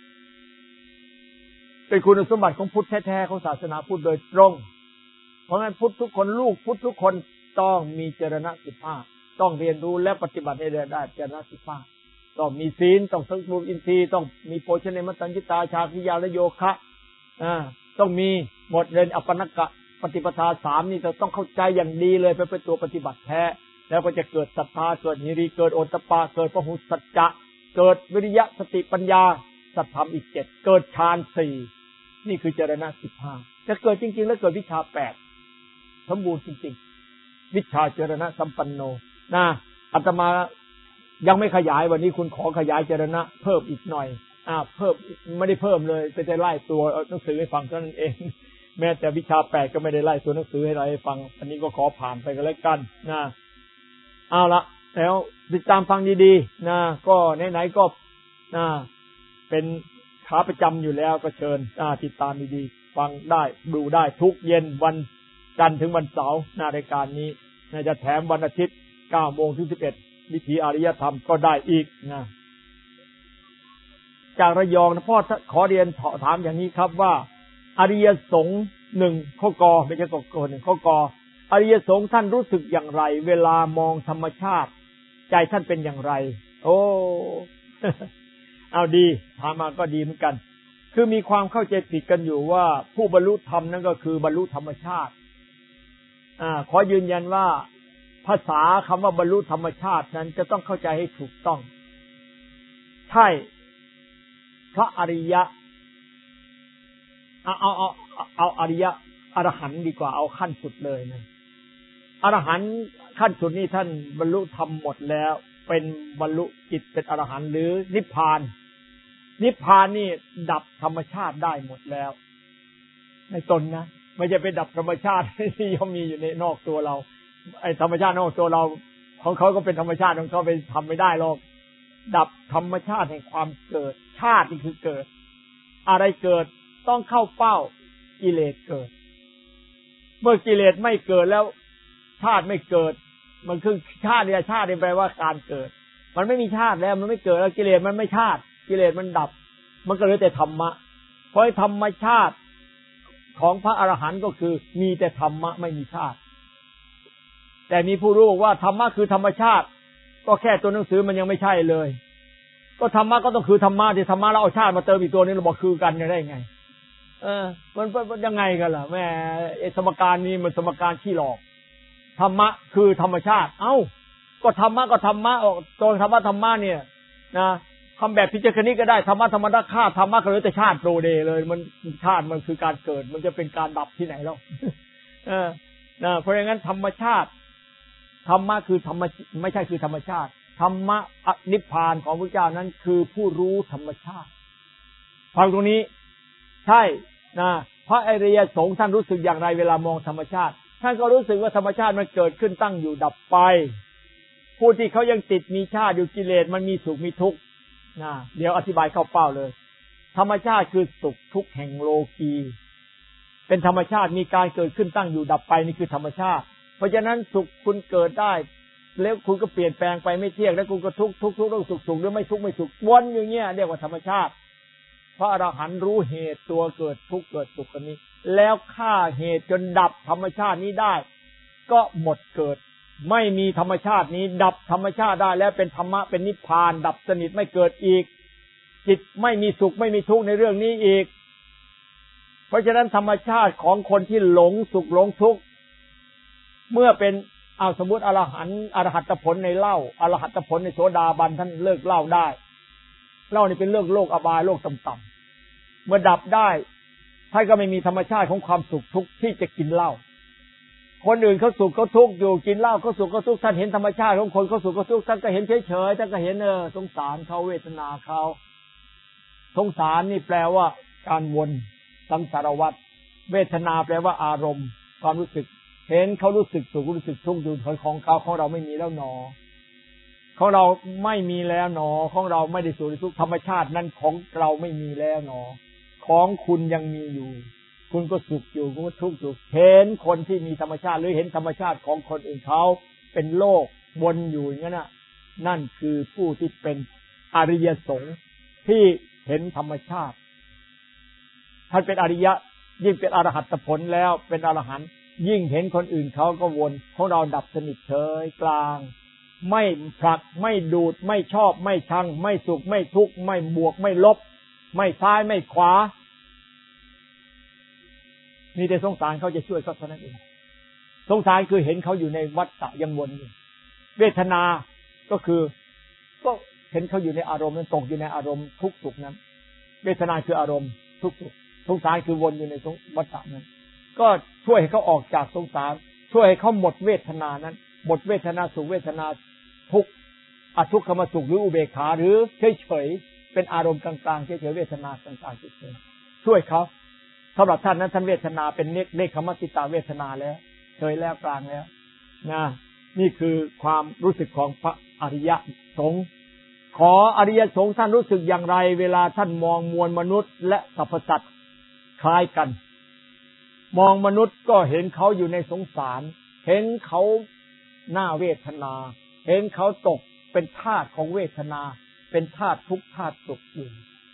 เป็นคุณสมบัติของพุทธแท้ๆของศาสนาพุทธโดยตรงเพราะงั้นพุทธทุกคนลูกพุทธทุกคนต้องมีเจรณะ15ต้องเรียนรู้และปฏิบัติให้ได้เจรณะ15ต้องมีศีลต้องสังวรอินทรีย์ต้องมีโภชเนมตัญญิตาชาคิยาและโยคะต้องมีหมดเรียนอัปปนกะปฏิปทา3นี่ต้องเข้าใจอย่างดีเลยเป็นตัวปฏิบัติแท้แล้วก็จะเกิดศรัทธาเกิดหิริเกิดโอตตัปปะเกิดพหุสัจจะเกิดวิริยะสติปัญญาสัทธรรมอีก7เกิดฌาน4นี่คือเจรณะ15จะเกิดจริงๆแล้วเกิดวิชา8สมบูรณ์จริงๆวิชาเจรณะสัมปันโนนะอาตมายังไม่ขยายวันนี้คุณขอขยายเจรณะเพิ่มอีกหน่อยเพิ่มไม่ได้เพิ่มเลยไปไล่ตัวหนังสือให้ฟังเท่านั้นเองแม้แต่วิชา8ก็ไม่ได้ไล่ตัวหนังสือให้เราให้ฟังอันนี้ก็ขอผ่านไปก็แล้วกันนะเอาละแล้วติดตามฟังดีๆนะก็ไหนๆก็เป็นขาประจำอยู่แล้วก็เชิญติดตามดีๆฟังได้ดูได้ทุกเย็นวันจันทร์ถึงวันเสาร์รายการนี้จะแถมวันอาทิตย์ 9 โมงถึง 11 วิถีอารยธรรมก็ได้อีกนะจากระยองนะพ่อขอเรียนถามอย่างนี้ครับว่าอริยสงฆ์1ข้อกอไม่ใช่ข้อกอ1ข้อกออริยสงฆ์ท่านรู้สึกอย่างไรเวลามองธรรมชาติใจท่านเป็นอย่างไรโอ้ เอาดีถามมาก็ดีเหมือนกันคือมีความเข้าใจผิดกันอยู่ว่าผู้บรรลุธรรมนั่นก็คือบรรลุธรรมชาติขอยืนยันว่าภาษาคำว่าบรรลุธรรมชาตินั้นจะต้องเข้าใจให้ถูกต้องใช่พระอริยะเอาอริยะอรหันต์ดีกว่าเอาขั้นสุดเลยนะอรหันต์ขั้นสุดนี่ท่านบรรลุธรรมหมดแล้วเป็นบรรลุจิตเป็นอรหันต์หรือนิพพานนิพพานนี่ดับธรรมชาติได้หมดแล้วในตนนะไม่ใช่ไปดับธรรมชาติที่ย่อมมีอยู่ในนอกตัวเราไอ้ธรรมชาตินอกตัวเราของเขาก็เป็นธรรมชาติของเขาไปทำไม่ได้หรอกดับธรรมชาติแห่งความเกิดชาตินี่คือเกิดอะไรเกิดต้องเข้าเป้ากิเลสเกิดเมื่อกิเลสไม่เกิดแล้วชาติไม่เกิดมันคือชาติเนี่ยชาตินี่แปลว่าการเกิดมันไม่มีชาติแล้วมันไม่เกิดแล้วกิเลสมันไม่ชาติกิเลสมันดับมันก็เหลือแต่ธรรมะเพราะธรรมชาติของพระอรหันต์ก็คือมีแต่ธรรมะไม่มีชาติแต่มีผู้รู้บอกว่าธรรมะคือธรรมชาติก็แค่ตัวหนังสือมันยังไม่ใช่เลยก็ธรรมะก็ต้องคือธรรมะที่ธรรมะเราเอาชาติมาเติมอีกตัวนึงเราบอกคือกันได้ไงมันยังไงกันล่ะแม่สมการนี้มันสมการขี้หลอกธรรมะคือธรรมชาติก็ธรรมะก็ธรรมะตัวธรรมะเนี่ยนะทำแบบพิจารณาก็ได้ธรรมะธรรมะฆ่าธรรมะก็เลยแต่ชาติโปรเดเลยมันชาติมันคือการเกิดมันจะเป็นการดับที่ไหนแล้วเพราะงั้นธรรมชาติธรรมะคือธรรมไม่ใช่คือธรรมชาติธรรมะนิพพานของพระเจ้านั้นคือผู้รู้ธรรมชาติฟังตรงนี้ใช่นะพระอริยสงฆ์ท่านรู้สึกอย่างไรเวลามองธรรมชาติท่านก็รู้สึกว่าธรรมชาติมันเกิดขึ้นตั้งอยู่ดับไปผู้ที่เขายังติดมีชาติอยู่กิเลสมันมีสุขมีทุกข์นะเดี๋ยวอธิบายเข้าเป้าเลยธรรมชาติคือสุขทุกข์แห่งโลกีเป็นธรรมชาติมีการเกิดขึ้นตั้งอยู่ดับไปนี่คือธรรมชาติเพราะฉะนั้นสุขคุณเกิดได้แล้วคุณก็เปลี่ยนแปลงไปไม่เที่ยงแล้วคุณก็ทุกข์ต้องสุขหรือไม่ทุกข์ไม่สุขวนอย่างเงี้ยเรียกว่าธรรมชาติพระอรหันต์รู้เหตุตัวเกิดทุกข์เกิดสุขกันนี้แล้วฆ่าเหตุจนดับธรรมชาตินี้ได้ก็หมดเกิดไม่มีธรรมชาตินี้ดับธรรมชาติได้แล้วเป็นธรรมะเป็นนิพพานดับสนิทไม่เกิดอีกจิตไม่มีสุขไม่มีทุกข์ในเรื่องนี้อีกเพราะฉะนั้นธรรมชาติของคนที่หลงสุขหลงทุกข์เมื่อเป็นสมมุติอรหัตผลในเหล้าอรหัตผลในโสดาบันท่านเลิกเหล้าได้เหล้านี่เป็นเรื่องโลกอบายโลกต่ำๆเมื่อดับได้ท่านก็ไม่มีธรรมชาติของความสุขทุกข์ที่จะกินเหล้าคนอื่นเขาสุขเขาทุกข์อยู่กินเหล้าเขาสุขเขาทุกข์ท่านเห็นธรรมชาติของคนเขาสุขเขาทุกข์ท่านก็เห็นเฉยๆท่านก็เห็นสงสารเขาเวทนาเขาสงสารนี่แปลว่าการวนสังสารวัฏเวทนาแปลว่าอารมณ์ความรู้สึกเห็นเขารู้สึกสุขรู้สึกทุกข์อยู่ของเขาของเราไม่มีแล้วหนอของเราไม่มีแล้วหนอของเราไม่ได้สุขทุกข์ธรรมชาตินั้นของเราไม่มีแล้วหนอของคุณยังมีอยู่คุณก็สุขอยู่คุณก็ทุกข์อยู่เห็นคนที่มีธรรมชาติหรือเห็นธรรมชาติของคนอื่นเขาเป็นโลกวนอยู่อย่างนั้นนั่นคือผู้ที่เป็นอริยสงฆ์ที่เห็นธรรมชาติท่านเป็นอริยะยิ่งเป็นอรหัตผลแล้วเป็นอรหันต์ยิ่งเห็นคนอื่นเขาก็วนของเราดับสนิทเฉยกลางไม่ผลักไม่ดูดไม่ชอบไม่ชังไม่สุขไม่ทุกข์ไม่บวกไม่ลบไม่ซ้ายไม่ขวามีแต่สงสารเขาจะช่วยเขาเท่านั้นเองสงสารคือเห็นเขาอยู่ในวัฏฏะยังวนอยู่เวทนาก็คือก็เห็นเขาอยู่ในอารมณ์นั้นตกอยู่ในอารมณ์ทุกข์สุขนั้นเวทนาคืออารมณ์ทุกข์สุขสงสารคือวนอยู่ในวัฏฏะนั้นก็ช่วยให้เขาออกจากสงสารช่วยให้เขาหมดเวทนานั้นหมดเวทนาสุขเวทนาทุกข์อทุกขมสุขหรืออุเบกขาหรือเฉยๆเป็นอารมณ์กลางๆเฉยๆเวทนากลางๆเฉยๆช่วยเขาสำหรับท่านนั้นท่านเวทนาเป็นเนคขมัสสิตาเวทนาแล้วเฉยแล้วกลางแล้วนะนี่คือความรู้สึกของพระอริยสงฆ์ขออริยสงฆ์ท่านรู้สึกอย่างไรเวลาท่านมองมวลมนุษย์และสรรพสัตว์คล้ายกันมองมนุษย์ก็เห็นเขาอยู่ในสงสารเห็นเขาหน้าเวทนาเห็นเขาตกเป็นธาตุของเวทนาเป็นธาตุทุกข์ธาตุสุขอยู่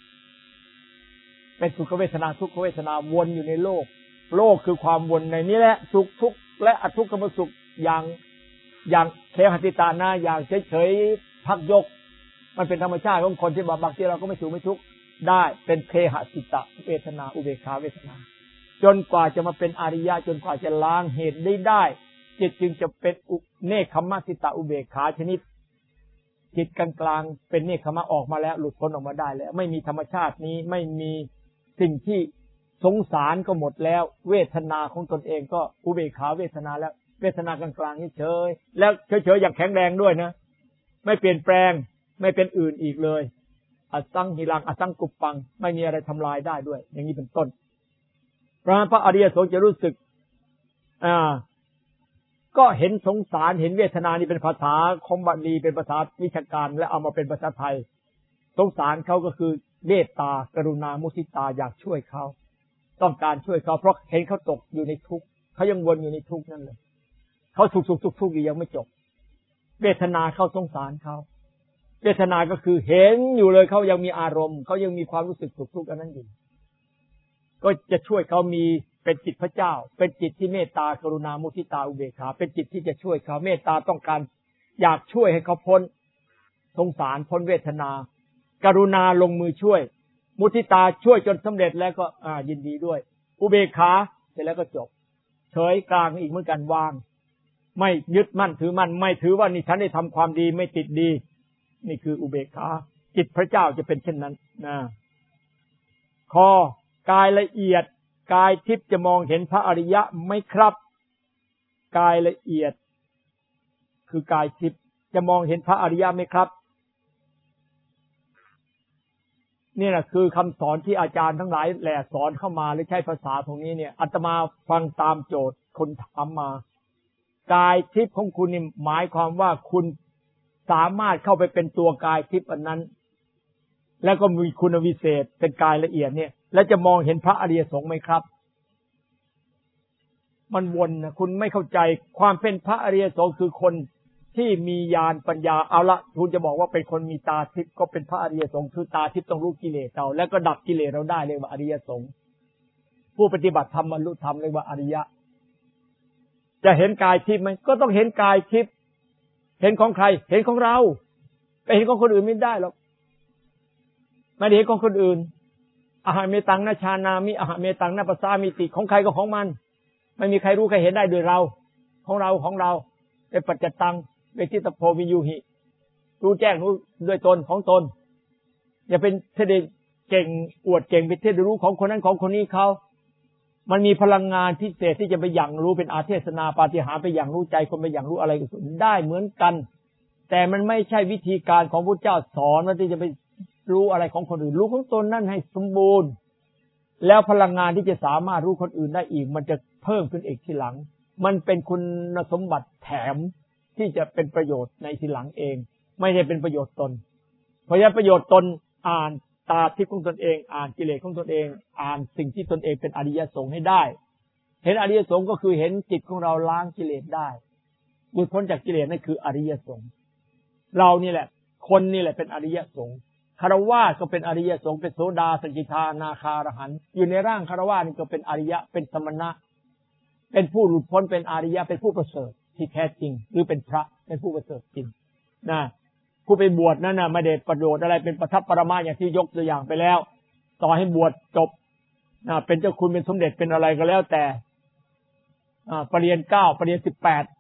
เป็นสุขเวทนาทุกขเวทนาวนอยู่ในโลกคือความวนในนี้แหละสุขทุกข์และอทุกขมสุขอย่างเคหติตานะอย่างเฉยๆพักยกมันเป็นธรรมชาติของคนที่บางทีเราก็ไม่สุขไม่ทุกข์ได้เป็นเคหติตาเวทนาอุเบกขาเวทนาจนกว่าจะมาเป็นอริยะจนกว่าจะล้างเหตุได้จิตจึงจะเป็นเนคขมัสสิตาอุเบกขาชนิดจิตกลางๆเป็นเนคขมะออกมาแล้วหลุดพ้นออกมาได้แล้วไม่มีธรรมชาตินี้ไม่มีสิ่งที่สงสารก็หมดแล้วเวทนาของตนเองก็อุเบกขาเวทนาแล้วเวทนากลางๆเฉยๆแล้วเฉยๆอย่างแข็งแรงด้วยนะไม่เปลี่ยนแปลงไม่เป็นอื่นอีกเลยอสังหิรังอสังกุปปังไม่มีอะไรทำลายได้ด้วยอย่างนี้เป็นต้นเพราะฉะนั้นพระอริยสงฆ์จะรู้สึกก็เห็นสงสารเห็นเวทนานี่เป็นภาษาคมบาลีเป็นภาษาวิชาการและเอามาเป็นภาษาไทยสงสารเขาก็คือเมตตากรุณามุทิตาอยากช่วยเขาต้องการช่วยเขาเพราะเห็นเขาตกอยู่ในทุกข์เขายังวนอยู่ในทุกข์นั่นเลยเขาทุกข์อยู่ยังไม่จบเวทนาเขาสงสารเขาเวทนาก็คือเห็นอยู่เลยเขายังมีอารมณ์เขายังมีความรู้สึกสุขทุกข์อันนั้นอยู่ก็จะช่วยเขามีเป็นจิตพระเจ้าเป็นจิตที่เมตตากรุณามุทิตาอุเบกขาเป็นจิตที่จะช่วยเขาเมตตาต้องการอยากช่วยให้เขาพ้นสงสารพ้นเวทนากรุณาลงมือช่วยมุทิตาช่วยจนสำเร็จแล้วก็ยินดีด้วยอุเบกขาเสร็จแล้วก็จบเฉยกลางอีกเหมือนกันวางไม่ยึดมั่นถือมั่นไม่ถือว่านี่ฉันได้ทำความดีไม่ติดดีนี่คืออุเบกขาจิตพระเจ้าจะเป็นเช่นนั้นนะข้อกายละเอียดกายทิพย์จะมองเห็นพระอริยะไหมครับกายละเอียดคือกายทิพย์จะมองเห็นพระอริยะไหมครับนี่แหละคือคำสอนที่อาจารย์ทั้งหลายแหละสอนเข้ามาหรือใช้ภาษาตรงนี้เนี่ยอาตมาฟังตามโจทย์คนถามมากายทิพย์ของคุณนี่หมายความว่าคุณสามารถเข้าไปเป็นตัวกายทิพย์อันนั้นแล้วก็มีคุณวิเศษเป็นกายละเอียดเนี่ยแล้วจะมองเห็นพระอริยสงฆ์ไหมครับมันวนนะคุณไม่เข้าใจความเป็นพระอริยสงฆ์คือคนที่มีญาณปัญญาเอาละคุณจะบอกว่าเป็นคนมีตาทิพย์ก็เป็นพระอริยสงฆ์คือตาทิพย์ต้องรู้กิเลสเราแล้วก็ดับกิเลสเราได้เรียกว่าอริยสงฆ์ผู้ปฏิบัติธรรมบรรลุธรรมเรียกว่าอริยะจะเห็นกายทิพย์ไหมก็ต้องเห็นกายทิพย์เห็นของใครเห็นของเราไปเห็นของคนอื่นไม่ได้หรอกไม่ได้เห็นของคนอื่นอาหารเมตังนาชานามิอาหารเมตังนาปัสสามิติของใครก็ของมันไม่มีใครรู้ใครเห็นได้โดยเราของเราเป็นปัจจตังเป็นทิฏฐโพวิยูหิรู้แจ้งรู้ด้วยตนของตนอย่าเป็นเทเดเก่งอวดเก่งเป็นเทเดรู้ของคนนั้นของคนนี้เขามันมีพลังงานพิเศษที่จะไปอย่างรู้เป็นอาเทศนาปาฏิหาริย์ไปอย่างรู้ใจคนไปอย่างรู้อะไรก็ได้เหมือนกันแต่มันไม่ใช่วิธีการของพุทธเจ้าสอนว่าที่จะไปรู้อะไรของคนอื่นรู้ของตนนั่นให้สมบูรณ์แล้วพลังงานที่จะสามารถรู้คนอื่นได้อีกมันจะเพิ่มขึ้นอีกทีหลังมันเป็นคุณสมบัติแถมที่จะเป็นประโยชน์ในทีหลังเองไม่ได้เป็นประโยชน์ตนเพราะฉะนั้นประโยชน์ตนอ่านตาทิพย์ของตนเองอ่านกิเลสของตนเองอ่านสิ่งที่ตนเองเป็นอริยสงฆ์ให้ได้เห็นอริยสงฆ์ก็คือเห็นจิตของเราล้างกิเลสได้หลุดพ้นจากกิเลสนั่นคืออริยสงฆ์เรานี่แหละคนนี่แหละเป็นอริยสงฆ์คฤหัสถ์ก็เป็นอริยสงฆ์เป็นโสดาสกิทานาคาอรหันต์อยู่ในร่างคฤหัสถ์นี่ก็เป็นอริยะเป็นสมณะเป็นผู้หลุดพ้นเป็นอริยะเป็นผู้ประเสริฐที่แท้จริงหรือเป็นพระเป็นผู้ประเสริฐจริงนะผู้ไปบวชนั่นน่ะไม่ได้ประโยชน์อะไรเป็นประทับปรมาอย่างที่ยกตัวอย่างไปแล้วต่อให้บวชจบเป็นเจ้าคุณเป็นสมเด็จเป็นอะไรก็แล้วแต่ปริญญา9ปริญญา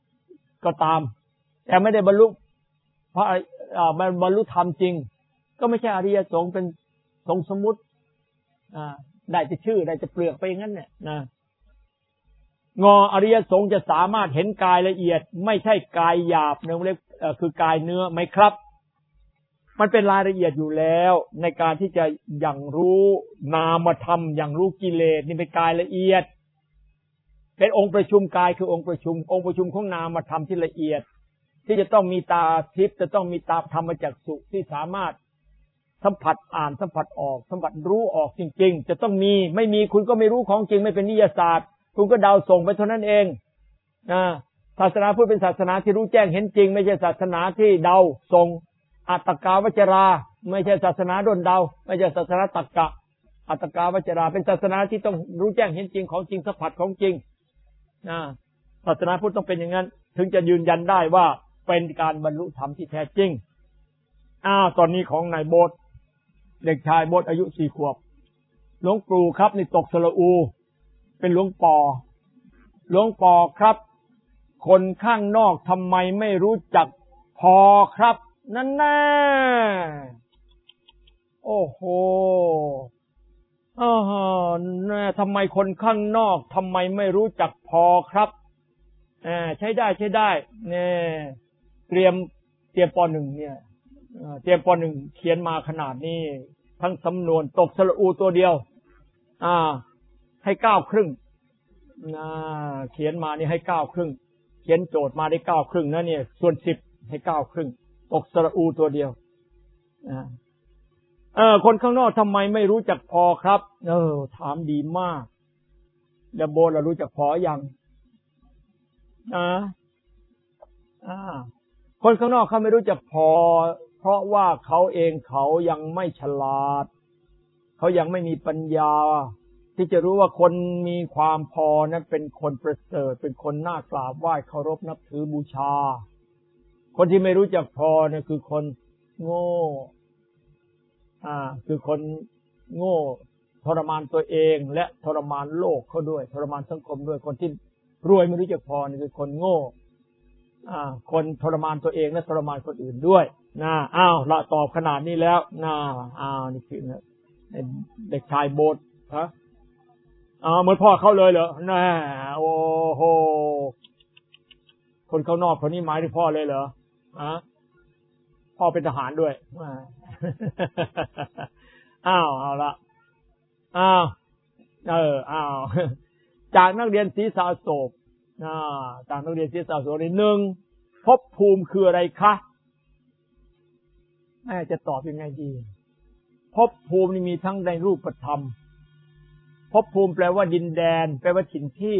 18ก็ตามแต่ไม่ได้บรรลุพระบรรลุธรรมจริงก็ไม่ใช่อริยสงฆ์เป็นสงฆ์สมมุติได้จะชื่อได้จะเปลือกไปอย่างนั้นเนี่ยนะอริยสงฆ์จะสามารถเห็นกายละเอียดไม่ใช่กายหยาบเนื้อเล็กคือกายเนื้อไหมครับมันเป็นรายละเอียดอยู่แล้วในการที่จะอย่างรู้นามธรรมอย่างรู้กิเลสนี่เป็นกายละเอียดเป็นองค์ประชุมกายคือองค์ประชุมของนามธรรมที่ละเอียดที่จะต้องมีตาทิพย์จะต้องมีตาธรรมจักษุที่สามารถสัมผัสอ่านสัมผัสออกสัมผัสรู้ออกจริงๆจะต้องมีไม่มีคุณก็ไม่รู้ของจริงไม่เป็นนิยศาสตร์คุณก็เดาส่งไปเท่านั้นเองศาสนาพุทธเป็นศาสนาที่รู้แจ้งเห็นจริงไม่ใช่ศาสนาที่เดาส่งอัตตกาวจราไม่ใช่ศาสนาด้นเดาไม่ใช่ศาสนาตรรกะอัตตกาวจราเป็นศาสนาที่ต้องรู้แจ้งเห็นจริงของจริงสัมผัสของจริงศาสนาพุทธต้องเป็นอย่างนั้นถึงจะยืนยันได้ว่าเป็นการบรรลุธรรมที่แท้จริงตอนนี้ของนายโบ๊ทเด็กชายโบ๊ทอายุ4 ขวบหลวงปู่ครับนี่ตกสระอูเป็นหลวงปอครับคนข้างนอกทำไมไม่รู้จักพอครับนั่นแน่โอ้โหทำไมคนข้างนอกทำไมไม่รู้จักพอครับใช้ได้เนี่ยเตรียมป.1 เนี่ยเตรียมป.1 เขียนมาขนาดนี้ทั้งสำนวนตกสระอูตัวเดียวให้9 ครึ่งเขียนมานี่ให้9 ครึ่งเขียนโจทย์มาได้9 ครึ่งนะเนี่ยส่วน10ให้9 ครึ่งตกสระอูตัวเดียวคนข้างนอกทำไมไม่รู้จักพอครับถามดีมากแล้วโบเรารู้จักพอยังคนข้างนอกเขาไม่รู้จักพอเพราะว่าเขาเองเขายังไม่ฉลาดเขายังไม่มีปัญญาที่จะรู้ว่าคนมีความพอนั้นเป็นคนประเสริฐเป็นคนน่ากราบไหว้เคารพนับถือบูชาคนที่ไม่รู้จักพอเนี่ยคือคนโง่คือคนโง่ทรมานตัวเองและทรมานโลกเขาด้วยทรมานสังคมด้วยคนที่รวยไม่รู้จักพอนี่คือคนโง่คนทรมานตัวเองและทรมานคนอื่นด้วยอ้าวละตอบขนาดนี้แล้วนี่คือเด็กชายโบสฮะเหมือนพ่อเขาเลยเหรอโอ้โหคนเขานอกคนนี้หมายถึงพ่อเลยเหรอพ่อเป็นทหารด้วยเอาละจากนักเรียนศรีสาโศกจากนักเรียนศรีสาโศกนี่ภพภูมิคืออะไรคะแม่จะตอบยังไงดีภพภูมินี่มีทั้งในรูปธรรมภพภูมิแปลว่าดินแดนแปลว่าถิ่นที่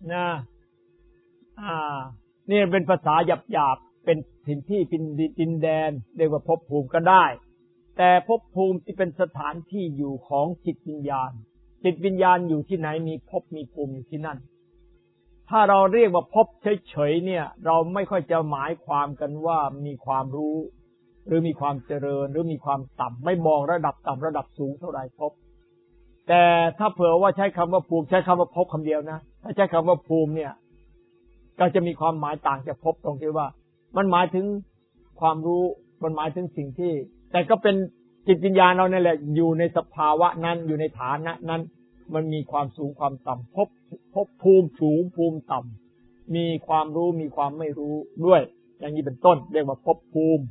นี่เป็นภาษาหยาบๆเป็นถิ่นที่เป็นดินแดนเรียกว่าภพภูมิก็ได้แต่ภพภูมิที่เป็นสถานที่อยู่ของจิตวิญญาณจิตวิญญาณอยู่ที่ไหนมีภพมีภูมิอยู่ที่นั่นถ้าเราเรียกว่าภพเฉยๆเนี่ยเราไม่ค่อยจะหมายความกันว่ามีความรู้หรือมีความเจริญหรือมีความต่ำไม่มองระดับต่ำระดับสูงเท่าไหร่ภพแต่ถ้าเผื่อว่าใช้คำว่าภูมิใช้คำว่าภพคำเดียวนะถ้าใช้คำว่าภูมิเนี่ยก็จะมีความหมายต่างจากภพตรงที่ว่ามันหมายถึงความรู้มันหมายถึงสิ่งที่แต่ก็เป็นจิตวิญญาณเราเนี่ยแหละอยู่ในสภาวะนั้นอยู่ในฐานะนั้นมันมีความสูงความต่ำภพภูมิสูงภูมิต่ำมีความรู้มีความไม่รู้ด้วยอย่างนี้เป็นต้นเรียกว่าภพภูมิ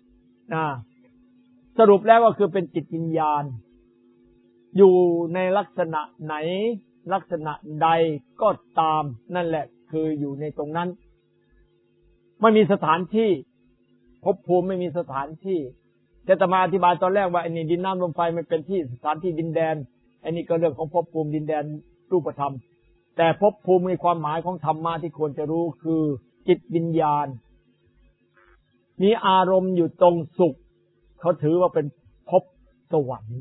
สรุปแล้วก็คือเป็นจิตวิญญาณอยู่ในลักษณะไหนลักษณะใดก็ตามนั่นแหละคืออยู่ในตรงนั้นไม่มีสถานที่ภพภูมิไม่มีสถานที่แต่มาอธิบายตอนแรกว่าไอ้นี่ดินน้ำลมไฟมันเป็นที่สถานที่ดินแดนไอ้นี่ก็เรื่องของภพภูมิดินแดนรูปธรรมแต่ภพภูมิมีความหมายของธรรมะที่ควรจะรู้คือจิตวิญญาณมีอารมณ์อยู่ตรงสุขเขาถือว่าเป็นภพสวรรค์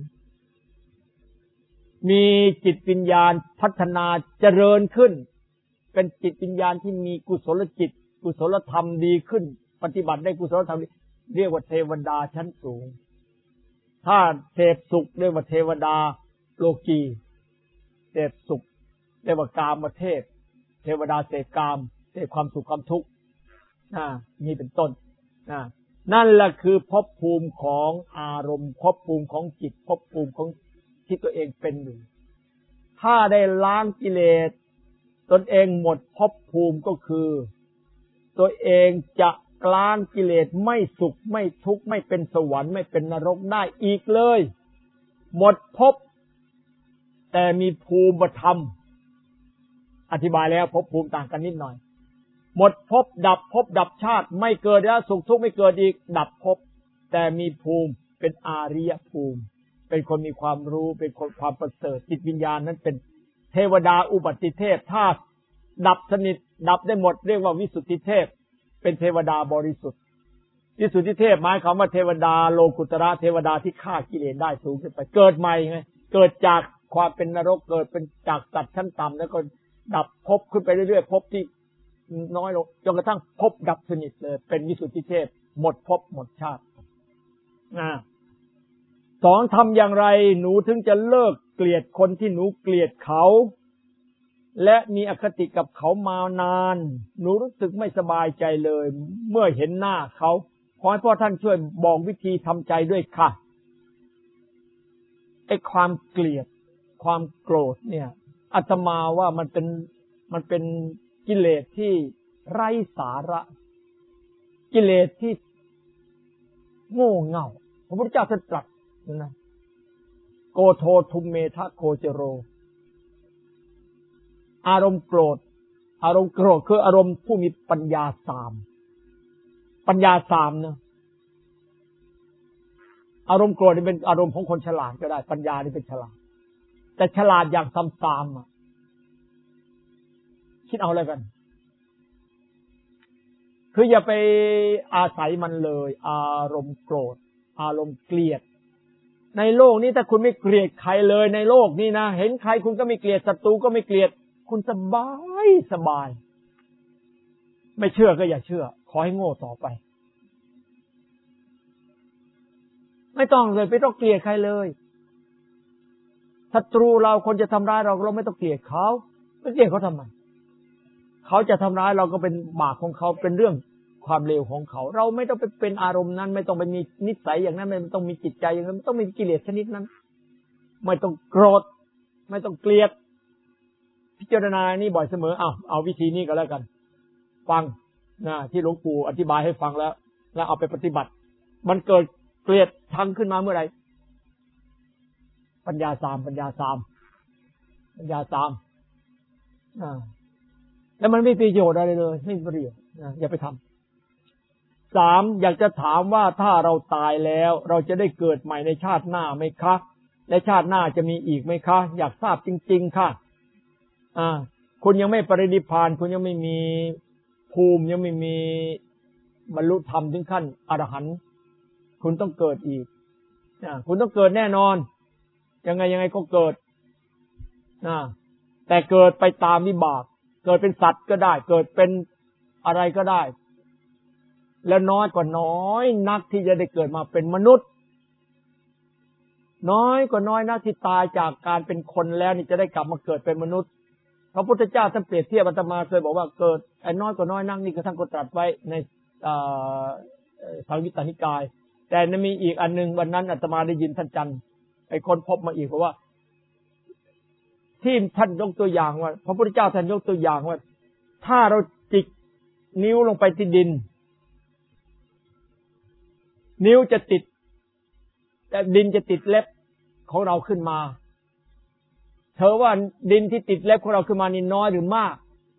มีจิตวิญญาณพัฒนาเจริญขึ้นเป็นจิตวิญญาณที่มีกุศลจิตกุศลธรรมดีขึ้นปฏิบัติได้กุศลธรรมเรียกว่าเทวดาชั้นสูงถ้าเสพสุขเรียกว่าเทวดาโลกีเสพสุขเรียกว่ากามเทพเทวดาเสพกามเสพความสุขความทุกข์นี่เป็นต้นนั่นแหละคือภพภูมิของอารมณ์ภพภูมิของจิตภพภูมิของที่ตัวเองเป็นอยู่ถ้าได้ล้างกิเลสตนเองหมดภพภูมิก็คือตัวเองจะล้างกิเลสไม่สุขไม่ทุกข์ไม่เป็นสวรรค์ไม่เป็นนรกได้อีกเลยหมดภพแต่มีภูมิธรรมอธิบายแล้วภพภูมิต่างกันนิดหน่อยหมดภพดับชาติไม่เกิดแล้วสุขทุกข์ไม่เกิดอีกดับภพแต่มีภูมิเป็นอาริยภูมิเป็นคนมีความรู้เป็นคนความประเสริฐจิตวิญญาณนั้นเป็นเทวดาอุบัติเทพถ้าดับสนิทดับได้หมดเรียกว่าวิสุทธิเทพเป็นเทวดาบริสุทธิ์วิสุทธิเทพหมายความว่าเทวดาโลกุตระเทวดาที่ฆ่ากิเลสได้สูงขึ้นไปเกิดใหม่ไงเกิดจากความเป็นนรกเกิดเป็นจากสัตว์ชั้นต่ำแล้วก็ดับภพขึ้นไปเรื่อยๆภพที่น้อยลงจนกระทั่งภพดับสนิทเลยเป็นวิสุทธิเทพหมดภพหมดชาติสองทำอย่างไรหนูถึงจะเลิกเกลียดคนที่หนูเกลียดเขาและมีอคติกับเขามานานหนูรู้สึกไม่สบายใจเลยเมื่อเห็นหน้าเขาขอให้พ่อท่านช่วยบอกวิธีทำใจด้วยค่ะไอ้ความเกลียดความโกรธเนี่ยอาตมาว่ามันเป็นกิเลสที่ไร้สาระกิเลสที่โง่เง่าพระพุทธเจ้าท่านตรัสนะโกโททุมเมทะโคจโรอารมณ์โกรธคืออารมณ์ผู้มีปัญญาสามนะอารมณ์โกรธนี่เป็นอารมณ์ของคนฉลาดก็ได้ปัญญานี่เป็นฉลาดแต่ฉลาดอย่างซ้ำๆคิดเอาอะไรกันคืออย่าไปอาศัยมันเลยอารมณ์โกรธอารมณ์เกลียดในโลกนี้ถ้าคุณไม่เกลียดใครเลยในโลกนี้นะเห็นใครคุณก็ไม่เกลียดศัตรูก็ไม่เกลียดคุณสบายไม่เชื่อก็อย่าเชื่อขอให้โง่ต่อไปไม่ต้องเลยไม่ต้องเกลียดใครเลยศัตรูเราคนจะทำร้ายเราไม่ต้องเกลียดเขาไม่เกลียดเขาทำไมเขาจะทำร้ายเราก็เป็นบาปของเขาเป็นเรื่องความเลวของเขาเราไม่ต้องไปเป็นอารมณ์นั้นไม่ต้องไปมีนิสัยอย่างนั้นไม่ต้องมีจิตใจอย่างนั้นไม่ต้องมีกิเลสชนิดนั้นไม่ต้องโกรธไม่ต้องเกลียดพิจารณานี่บ่อยเสมอเอาวิธีนี้ก็แล้วกันฟังนะที่หลวงปู่อธิบายให้ฟังแล้วเอาไปปฏิบัติมันเกิดเกลียดชังขึ้นมาเมื่อไหร่ปัญญาสามแล้วมันไม่มีประโยชน์อะไรเลยไม่มีประโยชน์อย่าไปทำ3อยากจะถามว่าถ้าเราตายแล้วเราจะได้เกิดใหม่ในชาติหน้าไหมคะและชาติหน้าจะมีอีกไหมคะอยากทราบจริงๆค่ะคุณยังไม่ปรินิพพานคุณยังไม่มีภูมิยังไม่มีบรรลุธรรมถึงขั้นอรหันต์คุณต้องเกิดอีกคุณต้องเกิดแน่นอนยังไงก็เกิดแต่เกิดไปตามวิบากเกิดเป็นสัตว์ก็ได้เกิดเป็นอะไรก็ได้และน้อยกว่าน้อยนักที่จะได้เกิดมาเป็นมนุษย์น้อยกว่าน้อยนักที่ตายจากการเป็นคนแล้วนี่จะได้กลับมาเกิดเป็นมนุษย์พระพุทธเจ้าท่านเปรียบเทียบอาตมาเคยบอกว่าเกิดไอ้น้อยกว่าน้อยนักนี่ก็ท่านก็ตรัสไว้ในสังยุตตนิกายแต่มีอีกอันนึงวันนั้นอาตมาได้ยินท่านจันทร์ไอ้คนพบมาอีกเพราะว่าที่ท่านยกตัวอย่างว่าพระพุทธเจ้าท่านยกตัวอย่างว่าถ้าเราจิกนิ้วลงไปที่ดินนิ้วจะติดแต่ดินจะติดเล็บของเราขึ้นมาเธอว่าดินที่ติดเล็บของเราขึ้นมานี่น้อยหรือมาก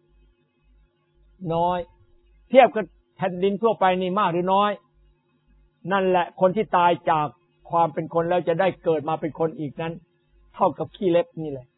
น้อยเทียบกับแผ่นดินทั่วไปนี่มากหรือน้อยนั่นแหละคนที่ตายจากความเป็นคนแล้วจะได้เกิดมาเป็นคนอีกนั้นเท่ากับขี้เล็บนี่แหละ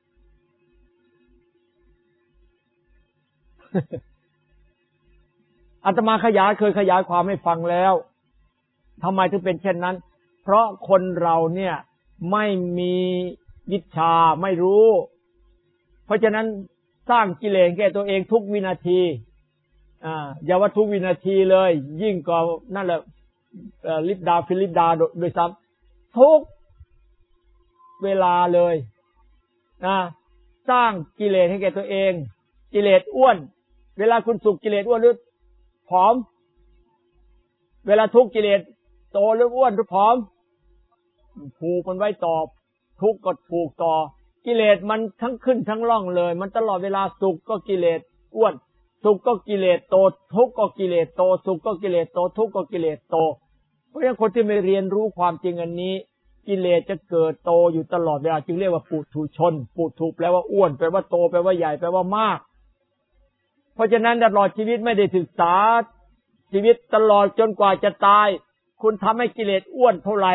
อาตมาเคยขยายความให้ฟังแล้วทำไมถึงเป็นเช่นนั้นเพราะคนเราเนี่ยไม่มีวิชาไม่รู้เพราะฉะนั้นสร้างกิเลสแก่ตัวเองทุกวินาทีอย่าว่าทุกวินาทีเลยยิ่งกว่านั่นแหละลิปดาฟิลิปดาโดยซ้ำทุกเวลาเลยสร้างกิเลสให้แก่ตัวเองกิเลสอ้วนเวลาคุณสุขกิเลสอ้วนหรือผอมเวลาทุกข์กิเลสโตหรืออ้วนหรือผอมผูกมันไว้ต่อทุกข์ก็ผูกต่อกิเลสมันทั้งขึ้นทั้งล่องเลยมันตลอดเวลาสุขก็กิเลสอ้วนสุขก็กิเลสโตทุกข์ก็กิเลสโตสุขก็กิเลสโตทุกข์ก็กิเลสโตเพราะฉะนั้นคนที่ไม่เรียนรู้ความจริงอันนี้กิเลสจะเกิดโตอยู่ตลอดเวลาจึงเรียกว่าปุถุชนปุถุแปลว่าอ้วนแปลว่าโตแปลว่าใหญ่แปลว่ามากเพราะฉะนั้นตลอดชีวิตไม่ได้ศึกษาชีวิตตลอดจนกว่าจะตายคุณทำให้กิเลสอ้วนเท่าไหร่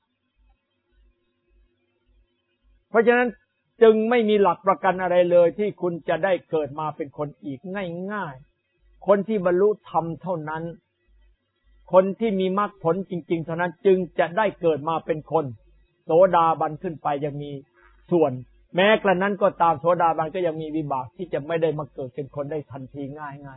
เพราะฉะนั้นจึงไม่มีหลักประกันอะไรเลยที่คุณจะได้เกิดมาเป็นคนอีกง่ายๆคนที่บรรลุธรรมเท่านั้นคนที่มีมรรคผลจริงๆเท่านั้นจึงจะได้เกิดมาเป็นคนโสดาบันขึ้นไปยังมีส่วนแม้กระนั้นก็ตามโสดาบันก็ยังมีวิบากที่จะไม่ได้มาเกิดเป็นคนได้ทันทีง่าย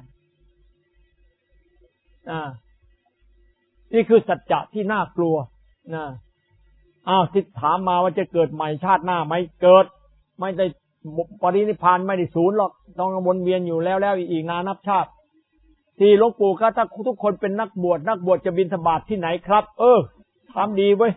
ๆนี่คือสัจจะที่น่ากลัวที่ถามมาว่าจะเกิดใหม่ชาติหน้าไหมเกิดไม่ได้ปรินิพพานไม่ได้ศูนย์หรอกต้องวนเวียนอยู่แล้วอีกนานับชาติที่หลวงปู่ครับถ้าทุกคนเป็นนักบวชจะบิณฑบาตที่ไหนครับถามดีเว้ย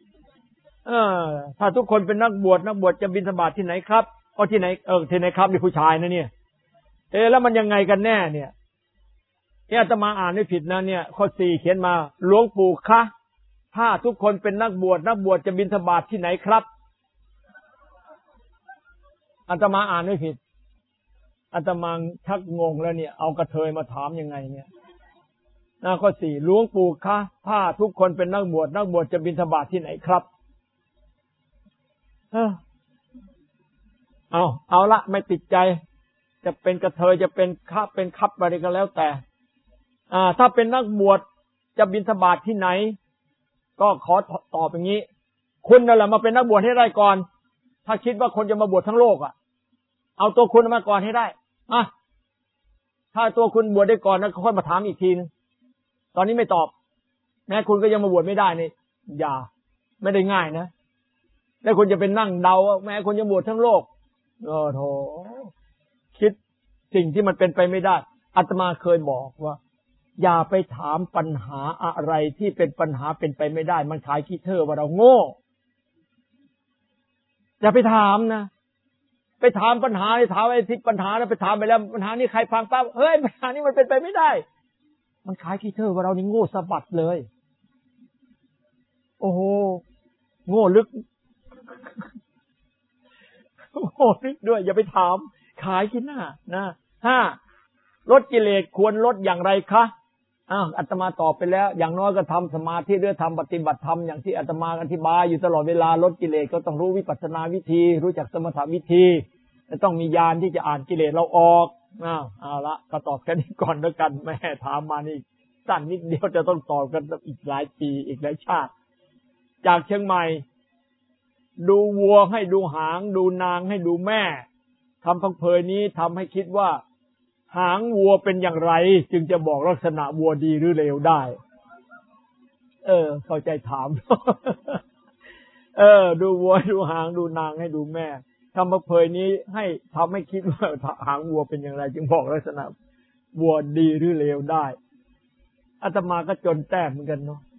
ถ้าทุกคนเป็นนักบวชจะบิณฑบาตที่ไหนครับก็ที่ไหนที่ไหนครับนี่ผู้ชายนะเนี่ยแล้วมันยังไงกันแน่เนี่ยอาตมาอ่านไม่ผิดนะเนี่ยข้อ4เขียนมาหลวงปู่คะถ้าทุกคนเป็นนักบวชจะบิณฑบาตที่ไหนครับอาตมาอ่านไม่ผิดอาตมาชักงงแล้วเนี่ยเอากระเทยมาถามยังไงเนี่ยข้อ4หลวงปู่คะถ้าทุกคนเป็นนักบวชจะบิณฑบาตที่ไหนครับเอาละไม่ติดใจจะเป็นกระเทยจะเป็นคับอะไรก็แล้วแต่ถ้าเป็นนักบวชจะบิณฑบาตที่ไหนก็ขอตอบอย่างนี้คุณนั่นแหละมาเป็นนักบวชให้ได้ก่อนถ้าคิดว่าคนจะมาบวชทั้งโลกอ่ะเอาตัวคุณมาก่อนให้ได้อ่ะถ้าตัวคุณบวชได้ก่อนแล้วค่อยมาถามอีกทีนึงตอนนี้ไม่ตอบแม้คุณก็ยังมาบวชไม่ได้นี่อย่าไม่ได้ง่ายนะแล้วคุณจะเป็นนั่งเดาแม้คุณจะบวชทั้งโลกโธ่คิดสิ่งที่มันเป็นไปไม่ได้อาตมาเคยบอกว่าอย่าไปถามปัญหาอะไรที่เป็นปัญหาเป็นไปไม่ได้มันขายขี้เถ้อว่าเราโง่อย่าไปถามนะไปถามปัญหาถามไอ้ที่ปัญหาแล้วไปถามไปแล้วปัญหานี้ใครฟังปั๊บเฮ้ยปัญหานี้มันเป็นไปไม่ได้มันขายขี้เถ้อว่าเรานี่โง่สะบัดเลยโอ้โหโง่ลึกโง่ลึกด้วยอย่าไปถามขายขี้หน้านะ5ลดกิเลสควรลดอย่างไรคะอาตมาตอบไปแล้วอย่างน้อยก็ทำสมาธิหรือทำปฏิบัติธรรมอย่างที่อาตมาอธิบายอยู่ตลอดเวลาลดกิเลสก็ต้องรู้วิปัสสนาวิธีรู้จักสมถะวิธีและต้องมีญาณที่จะอ่านกิเลสเราออกเอาละก็ตอบกันนี้ก่อนแล้วกันแม่ถามมานี่สั้นนิดเดียวจะต้องตอบกันอีกหลายปีอีกหลายชาติจากเชียงใหม่ดูวัวให้ดูหางดูนางให้ดูแม่คำพังเพยนี้ทำให้คิดว่าหางวัวเป็นอย่างไรจึงจะบอกลักษณะวัวดีหรือเลวได้เข้าใจถาม ดูวัวดูหางดูนางให้ดูแม่คำพังเพยนี้ให้ทำให้คิดว่าหางวัวเป็นอย่างไรจึงบอกลักษณะวัวดีหรือเลวได้อาตมาก็จนแต้มเหมือนกันเนาะ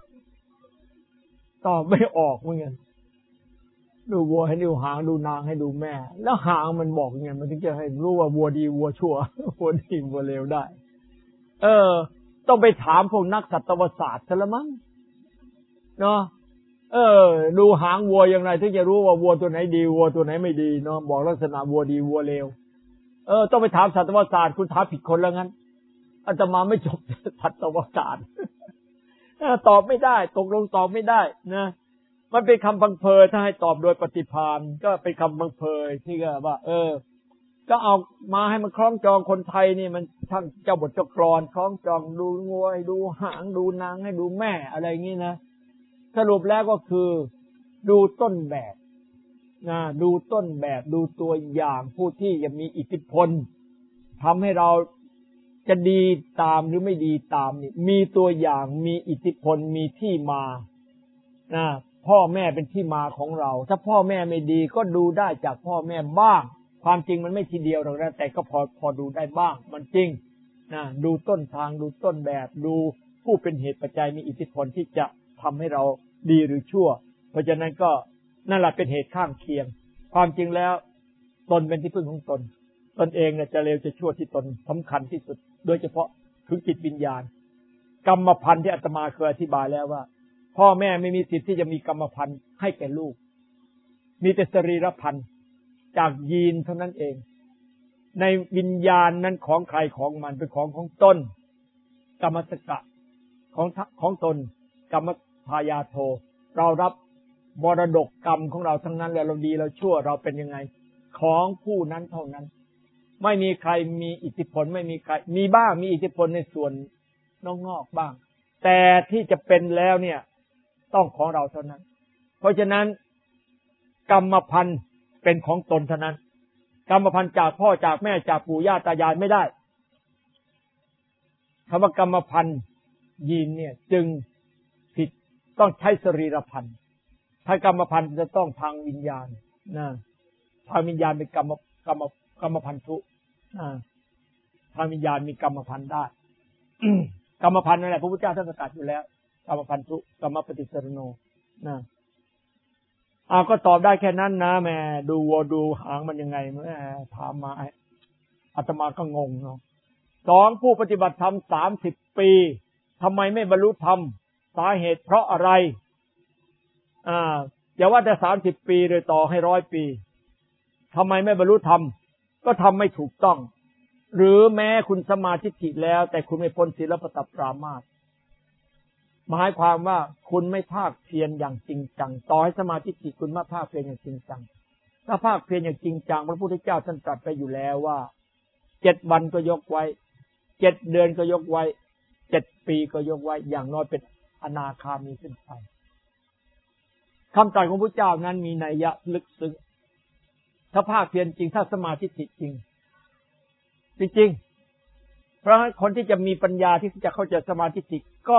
ตอบไม่ออกเหมือนกันดูวัวให้ดูหางดูนางให้ดูแม่แล้วหางมันบอกยังไงมันถึงจะให้รู้ว่าวัวดีวัวชั่ววัวดีวัวเลวได้ต้องไปถามพวกนักสัตวศาสตร์ซะละมั้งเนาะดูหางวัวอย่างไรถึงจะรู้ว่าวัวตัวไหนดีวัวตัวไหนไม่ดีเนาะบอกลักษณะวัวดีวัวเลวต้องไปถามสัตวศาสตร์คุณถามผิดคนแล้วงั้นอาตมาไม่จบสัตวศาสตร์ตอบไม่ได้ตกลงตอบไม่ได้นะมันเป็นคำพังเพยถ้าให้ตอบโดยปฏิภาณก็เป็นคำพังเพยที่ก็ว่าก็เอามาให้มันคล้องจองคนไทยนี่มันช่างเจ้าบทเจ้ากลอนคล้องจองดูงัวดูหางดูนางให้ดูแม่อะไรอย่างนี้นะสรุปแล้วก็คือดูต้นแบบดูต้นแบบดูตัวอย่างผู้ที่จะมีอิทธิพลทำให้เราจะดีตามหรือไม่ดีตามนี่มีตัวอย่างมีอิทธิพลมีที่มาพ่อแม่เป็นที่มาของเราถ้าพ่อแม่ไม่ดีก็ดูได้จากพ่อแม่บ้างความจริงมันไม่ทีเดียวหรอกนะแต่ก็พอดูได้บ้างมันจริงดูต้นทางดูต้นแบบดูผู้เป็นเหตุปัจจัยมีอิทธิพลที่จะทำให้เราดีหรือชั่วเพราะฉะนั้นก็นั่นแหละเป็นเหตุข้างเคียงความจริงแล้วตนเป็นที่พึ่งของตนเองเนี่ยจะเลวจะชั่วที่ตนสำคัญที่สุดโดยเฉพาะถึงจิตวิญญาณกรรมพันธุ์ที่อาตมาเคยอธิบายแล้วว่าพ่อแม่ไม่มีสิทธิ์ที่จะมีกรรมพันธุ์ให้แก่ลูกมีแต่สรีรพันธุ์จากยีนเท่านั้นเองในวิญญาณนั้นของใครของมันเป็นของตนกรรมสกะของตนกรรมพายาโทเรารับมรดกกรรมของเราทั้งนั้นแล้วเราดีเราชั่วเราเป็นยังไงของผู้นั้นเท่านั้นไม่มีใครมีอิทธิพลไม่มีใครมีบ้างมีอิทธิพลในส่วนนอกๆบ้างแต่ที่จะเป็นแล้วเนี่ยต้องของเราเท่านั้นเพราะฉะนั้นกรรมพันธุ์เป็นของตนเท่านั้นกรรมพันธุ์จากพ่อจากแม่จากปู่ย่าตายายไม่ได้คำว่ากรรมพันธุ์ยีนเนี่ยจึงผิดต้องใช้สรีรพันธุ์ถ้ากรรมพันธุ์จะต้องทางวิญญาณทางวิญญาณเป็นกรรมพันธุทางวิญญาณมีกรรมพันธุ์ได้ กรรมพันธุ์นั่นแหละพระพุทธเจ้าท่านประกาศอยู่แล้วกรรมพันธุกรรมปฏิสรโนก็ตอบได้แค่นั้นนะแม่ดูวัวดูหางมันยังไงเมื่อถามมาอาตมาก็งงเนาะ2ผู้ปฏิบัติธรรม30 ปีทำไมไม่บรรลุธรรมสาเหตุเพราะอะไรอย่าว่าแต่30 ปีเลยต่อให้100 ปีทำไมไม่บรรลุธรรมก็ทำไม่ถูกต้องหรือแม้คุณสมาธิถิแล้วแต่คุณไม่พ้นศีลปตปรามาสหมายความว่าคุณไม่ภาคเพียรอย่างจริงจังต่อให้สมาธิถิคุณไม่ภาคเพียรอย่างจริงจังถ้าภาคเพียรอย่างจริงจังพระพุทธเจ้าท่านตรัสไปอยู่แล้วว่า7 วันก็ยกไว้7 เดือนก็ยกไว้7 ปีก็ยกไว้อย่างน้อยเป็นอนาคามีขึ้นไปคำตรัสของพระเจ้านั้นมีนัยยะลึกซึ้งถ้าภาคเพียรจริงถ้าสมาธิจริงจริงเพราะคนที่จะมีปัญญาที่จะเข้าใจสมาธิจริงก็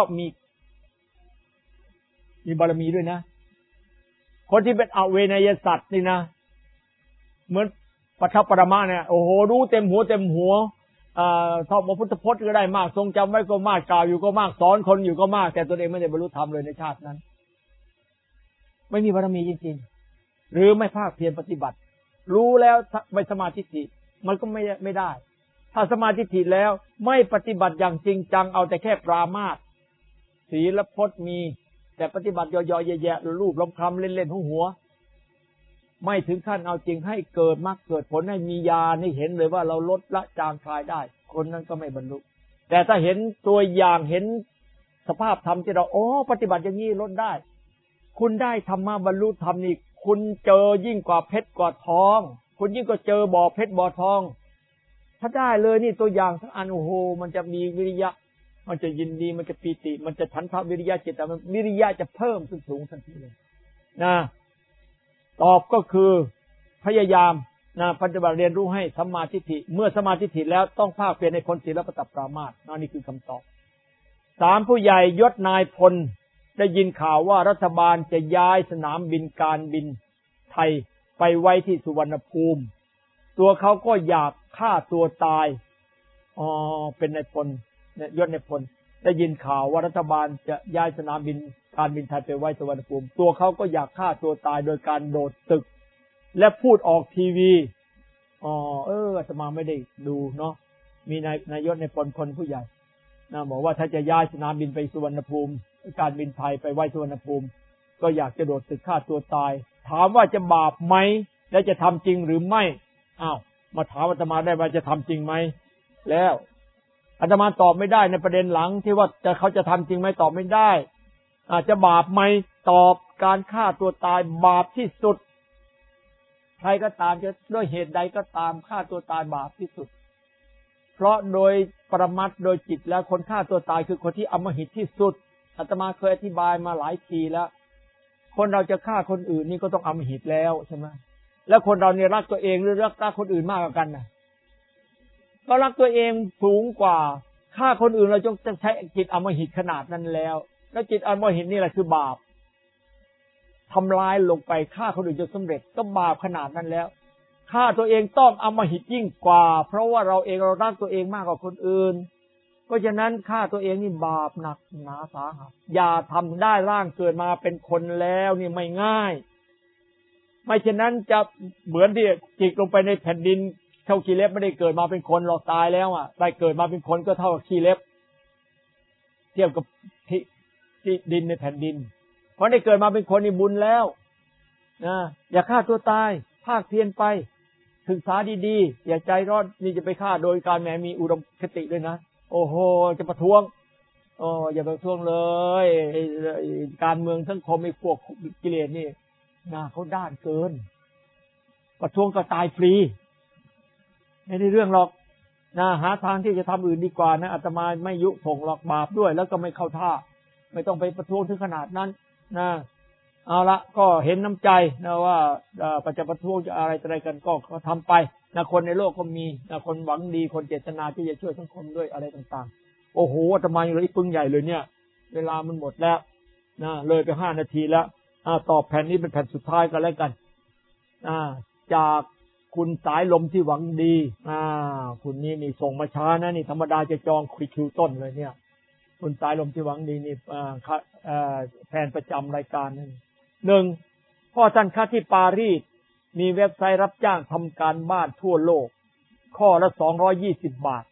มีบารมีด้วยนะคนที่เป็นอเวนยสัตว์นี่นะเหมือนปัทภปรมาเนี่ยโอ้โหรู้เต็มหัวท่องพระพุทธพจน์ก็ได้มากทรงจำไว้ก็มากกล่าวอยู่ก็มากสอนคนอยู่ก็มากแต่ตัวเองไม่ได้บรรลุธรรมเลยในชาตินั้นไม่มีบารมีจริงๆหรือไม่ภาคเพียรปฏิบัติรู้แล้วไม่สมาธิฐิมันก็ไม่ได้ถ้าสมาธิฐิแล้วไม่ปฏิบัติอย่างจริงจังเอาแต่แค่ปรามาสศีลพจน์มีแต่ปฏิบัติย่อๆแย่ๆรูปล้มคำเล่นๆหัวไม่ถึงขั้นเอาจริงให้เกิดมรรคเกิดผลให้มีญาณให้เห็นเลยว่าเราลดละจางคลายได้คนนั้นก็ไม่บรรลุแต่ถ้าเห็นตัวอย่างเห็นสภาพธรรมที่เราปฏิบัติอย่างนี้ลดได้คุณได้ธรรมะบรรลุธรรมนี่คุณเจอยิ่งกว่าเพชรกว่าทองคุณยิ่งกว่าเจอบ่อเพชรบ่อทองถ้าได้เลยนี่ตัวอย่างทั้งอันโอ้โหมันจะมีวิริยะมันจะยินดีมันจะปีติมันจะฉันทะวิริยะจิตมันวิริยะจะเพิ่มขึ้นสูงทันทีเลยนะตอบก็คือพยายามปฏิบัติเรียนรู้ให้สัมมาทิฏฐิเมื่อสัมมาทิฏฐิแล้วต้องภาคเพียรในพ้นศีลปฏิปรามาสนี่คือคำตอบ3ผู้ใหญ่ยศนายพลได้ยินข่าวว่ารัฐบาลจะย้ายสนามบินการบินไทยไปไว้ที่สุวรรณภูมิตัวเขาก็อยากฆ่าตัวตายเป็นนายพลยศนายพลได้ยินข่าวว่ารัฐบาลจะย้ายสนามบินการบินไทยไปไว้สุวรรณภูมิตัวเขาก็อยากฆ่าตัวตายโดยการโดดตึกและพูดออกทีวีอาตมาไม่ได้ดูเนาะมีนายศนายพลคนผู้ใหญ่บอกว่าถ้าจะย้ายสนามบินไปสุวรรณภูมิการบินไทยไปไว้สุวรรณภูมิก็อยากจะโดดตึกฆ่าตัวตายถามว่าจะบาปไหมและจะทำจริงหรือไม่มาถามอาตมาได้ว่าจะทำจริงไหมแล้วอาตมาตอบไม่ได้ในประเด็นหลังที่ว่าเขาจะทำจริงไหมตอบไม่ได้อาจจะบาปไหมตอบการฆ่าตัวตายบาปที่สุดใครก็ตามจะด้วยเหตุใดก็ตามฆ่าตัวตายบาปที่สุดเพราะโดยปรมัตถ์โดยจิตแล้วคนฆ่าตัวตายคือคนที่อำมหิตที่สุดอาตมาเคยอธิบายมาหลายทีแล้วคนเราจะฆ่าคนอื่นนี่ก็ต้องอำมหิตแล้วใช่ไหมแล้วคนเราเนี่ยรักตัวเองหรือรักคนอื่นมากกว่ากันนะก็รักตัวเองสูงกว่าฆ่าคนอื่นเราจะใช้จิตอำมหิตขนาดนั้นแล้วจิตอำมหิตนี่แหละคือบาปทำลายลงไปฆ่าคนอื่นจนสำเร็จก็บาปขนาดนั้นแล้วฆ่าตัวเองต้องอำมหิตยิ่งกว่าเพราะว่าเรารักตัวเองมากกว่าคนอื่นเพราะฉะนั้นฆ่าตัวเองนี่บาปหนักหนาสาหัสอย่าทำได้ร่างเกิดมาเป็นคนแล้วนี่ไม่ง่ายไม่เช่นนั้นจะเหมือนที่จิกลงไปในแผ่นดินเท่าขี้เล็บไม่ได้เกิดมาเป็นคนหรอกตายแล้วได้เกิดมาเป็นคนก็เท่ากับขี้เล็บเทียบกับที่ดินในแผ่นดินเพราะได้เกิดมาเป็นคนนี่บุญแล้วอย่าฆ่าตัวตายภาคเพียรไปศึกษาดีๆอย่าใจร้อนนี่จะไปฆ่าโดยการแหมมีอุดมคติด้วยนะโอ้โหจะประท้วงอย่าประท้วงเลยการเมืองสังคมไอ้พวกกิเลสนี่เขาด้านเกินประท้วงก็ตายฟรีไม่ได้เรื่องหรอกหาทางที่จะทำอื่นดีกว่านะอาตมาไม่ยุส่งหรอกบาปด้วยแล้วก็ไม่เข้าท่าไม่ต้องไปประท้วงถึงขนาดนั้นเอาละก็เห็นน้ำใจนะว่าจะประท้วงจะอะไรกันก็ทำไปคนในโลกก็มีคนหวังดีคนเจตนาที่จะช่วยสังคมด้วยอะไรต่างๆโอ้โหอาตมาอยู่เลยปึ้งใหญ่เลยเนี่ยเวลามันหมดแล้วเลยไป5 นาทีแล้วตอบแผ่นนี้เป็นแผ่นสุดท้ายกันแล้วกันจากคุณสายลมที่หวังดีคุณนี่ส่งมาช้านะนี่ธรรมดาจะจองคิวต้นเลยเนี่ยคุณสายลมที่หวังดีนี่แฟนประจำรายการนั่น1พ่อท่านค้าที่ปารีสมีเว็บไซต์รับจ้างทำการบ้านทั่วโลกข้อละ220 บาท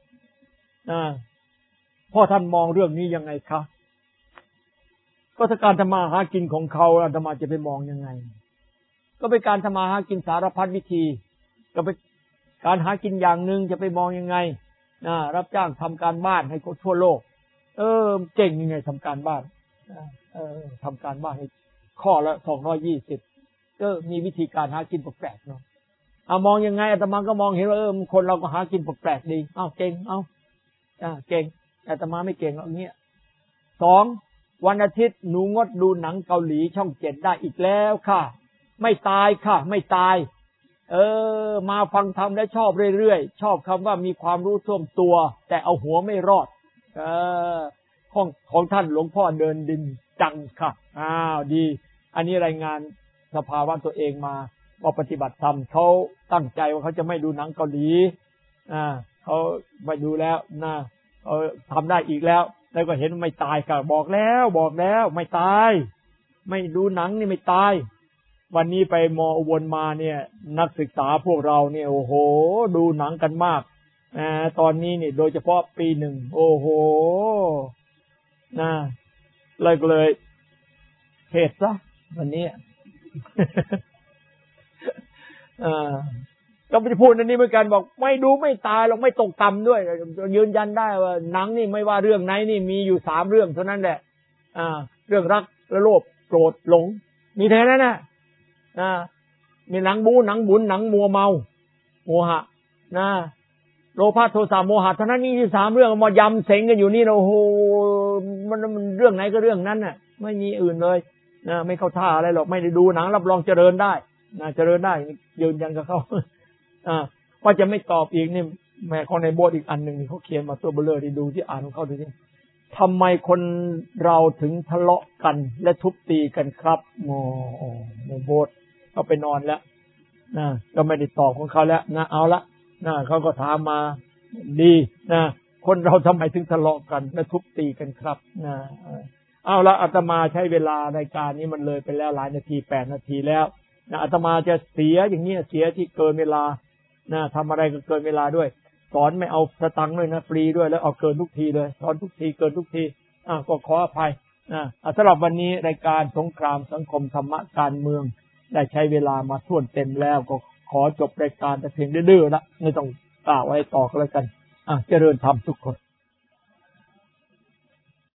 พ่อท่านมองเรื่องนี้ยังไงคะก็ถ้าการทำมาหากินของเขาอาตมาจะไปมองยังไงก็เป็นการทำมาหากินสารพัดวิธีก็เป็นการหากินอย่างนึงจะไปมองยังไงรับจ้างทำการบ้านให้ทั่วโลกเก่งยังไงทำการบ้านทำการบ้านให้ข้อละ220ก็มีวิธีการหากินแปลกๆเนาะมองยังไงอาตมาก็มองเห็นว่าคนเราก็หากินแปลกๆดีเก่งเก่งอาตมาไม่เก่งอย่างเงี้ย2 วันอาทิตย์หนูงดดูหนังเกาหลีช่อง7ได้อีกแล้วค่ะไม่ตายค่ะไม่ตายมาฟังธรรมและชอบเรื่อยๆชอบคำว่ามีความรู้ท่วมตัวแต่เอาหัวไม่รอดของท่านหลวงพ่อเดินดินจังค่ะดีอันนี้รายงานสภาวะตัวเองมาว่าปฏิบัติธรรมเขาตั้งใจว่าเขาจะไม่ดูหนังเกาหลีเขาไปดูแล้วนะเขาทำได้อีกแล้วก็เห็นไม่ตายค่ะบอกแล้วไม่ตายไม่ดูหนังนี่ไม่ตายวันนี้ไปมออุบลมาเนี่ยนักศึกษาพวกเราเนี่ยโอ้โหดูหนังกันมากตอนนี้นี่โดยเฉพาะปีหนึ่งโอ้โหนะเลยเทศซะวันนี้ ก็ไม่ได้พูดอันนี้เหมือนกันบอกไม่ดูไม่ตายหรอกไม่ตกต่ำด้วยยืนยันได้ว่าหนังนี่ไม่ว่าเรื่องไหนนี่มีอยู่3เรื่องเท่านั้นแหละเรื่องรักและโลภโกรธหลงมีแค่นั้นน่ะมีหนังบู๊หนังบุญหนังมัวเมาโมหะโลภะโทสะโมหะเท่านั้นนี่ที่3เรื่องมายำเสงกันอยู่นี่โอ้โหมันเรื่องไหนก็เรื่องนั้นน่ะไม่มีอื่นเลยไม่เข้าท่าอะไรหรอกไม่ได้ดูหนังรับรองเจริญได้เจริญได้ยืนยันกับเขาว่าจะไม่ตอบอีกนี่แม่ของในโบสถ์อีกอันหนึ่งนี่เขาเขียนมาตัวเบลอที่ดูที่อ่านของเขาดูที่ทำไมคนเราถึงทะเลาะกันและทุบตีกันครับในโบสถ์เขาไปนอนแล้วก็ไม่ได้ตอบของเขาแล้วเอาละเขาก็ถามมาดีคนเราทำไมถึงทะเลาะกันและทุบตีกันครับเอาละอาตมาใช้เวลารายการนี้มันเลยไปแล้วหลายนาที8 นาทีแล้วอาตมาจะเสียอย่างนี้เสียที่เกินเวลาทำอะไรก็เกินเวลาด้วยสอนไม่เอาสตังค์ด้วยนะฟรีด้วยแล้วเอาเกินทุกทีเลยสอนทุกทีเกินทุกทีก็ขออภัยสำหรับวันนี้รายการสงครามสังคมธรรมะการเมืองได้ใช้เวลามาท่วนเต็มแล้วก็ขอจบรายการแต่เพียงดื้อๆละไม่ต้องกล่าวอะไรต่อกันแล้วกันเจริญธรรมทุกคน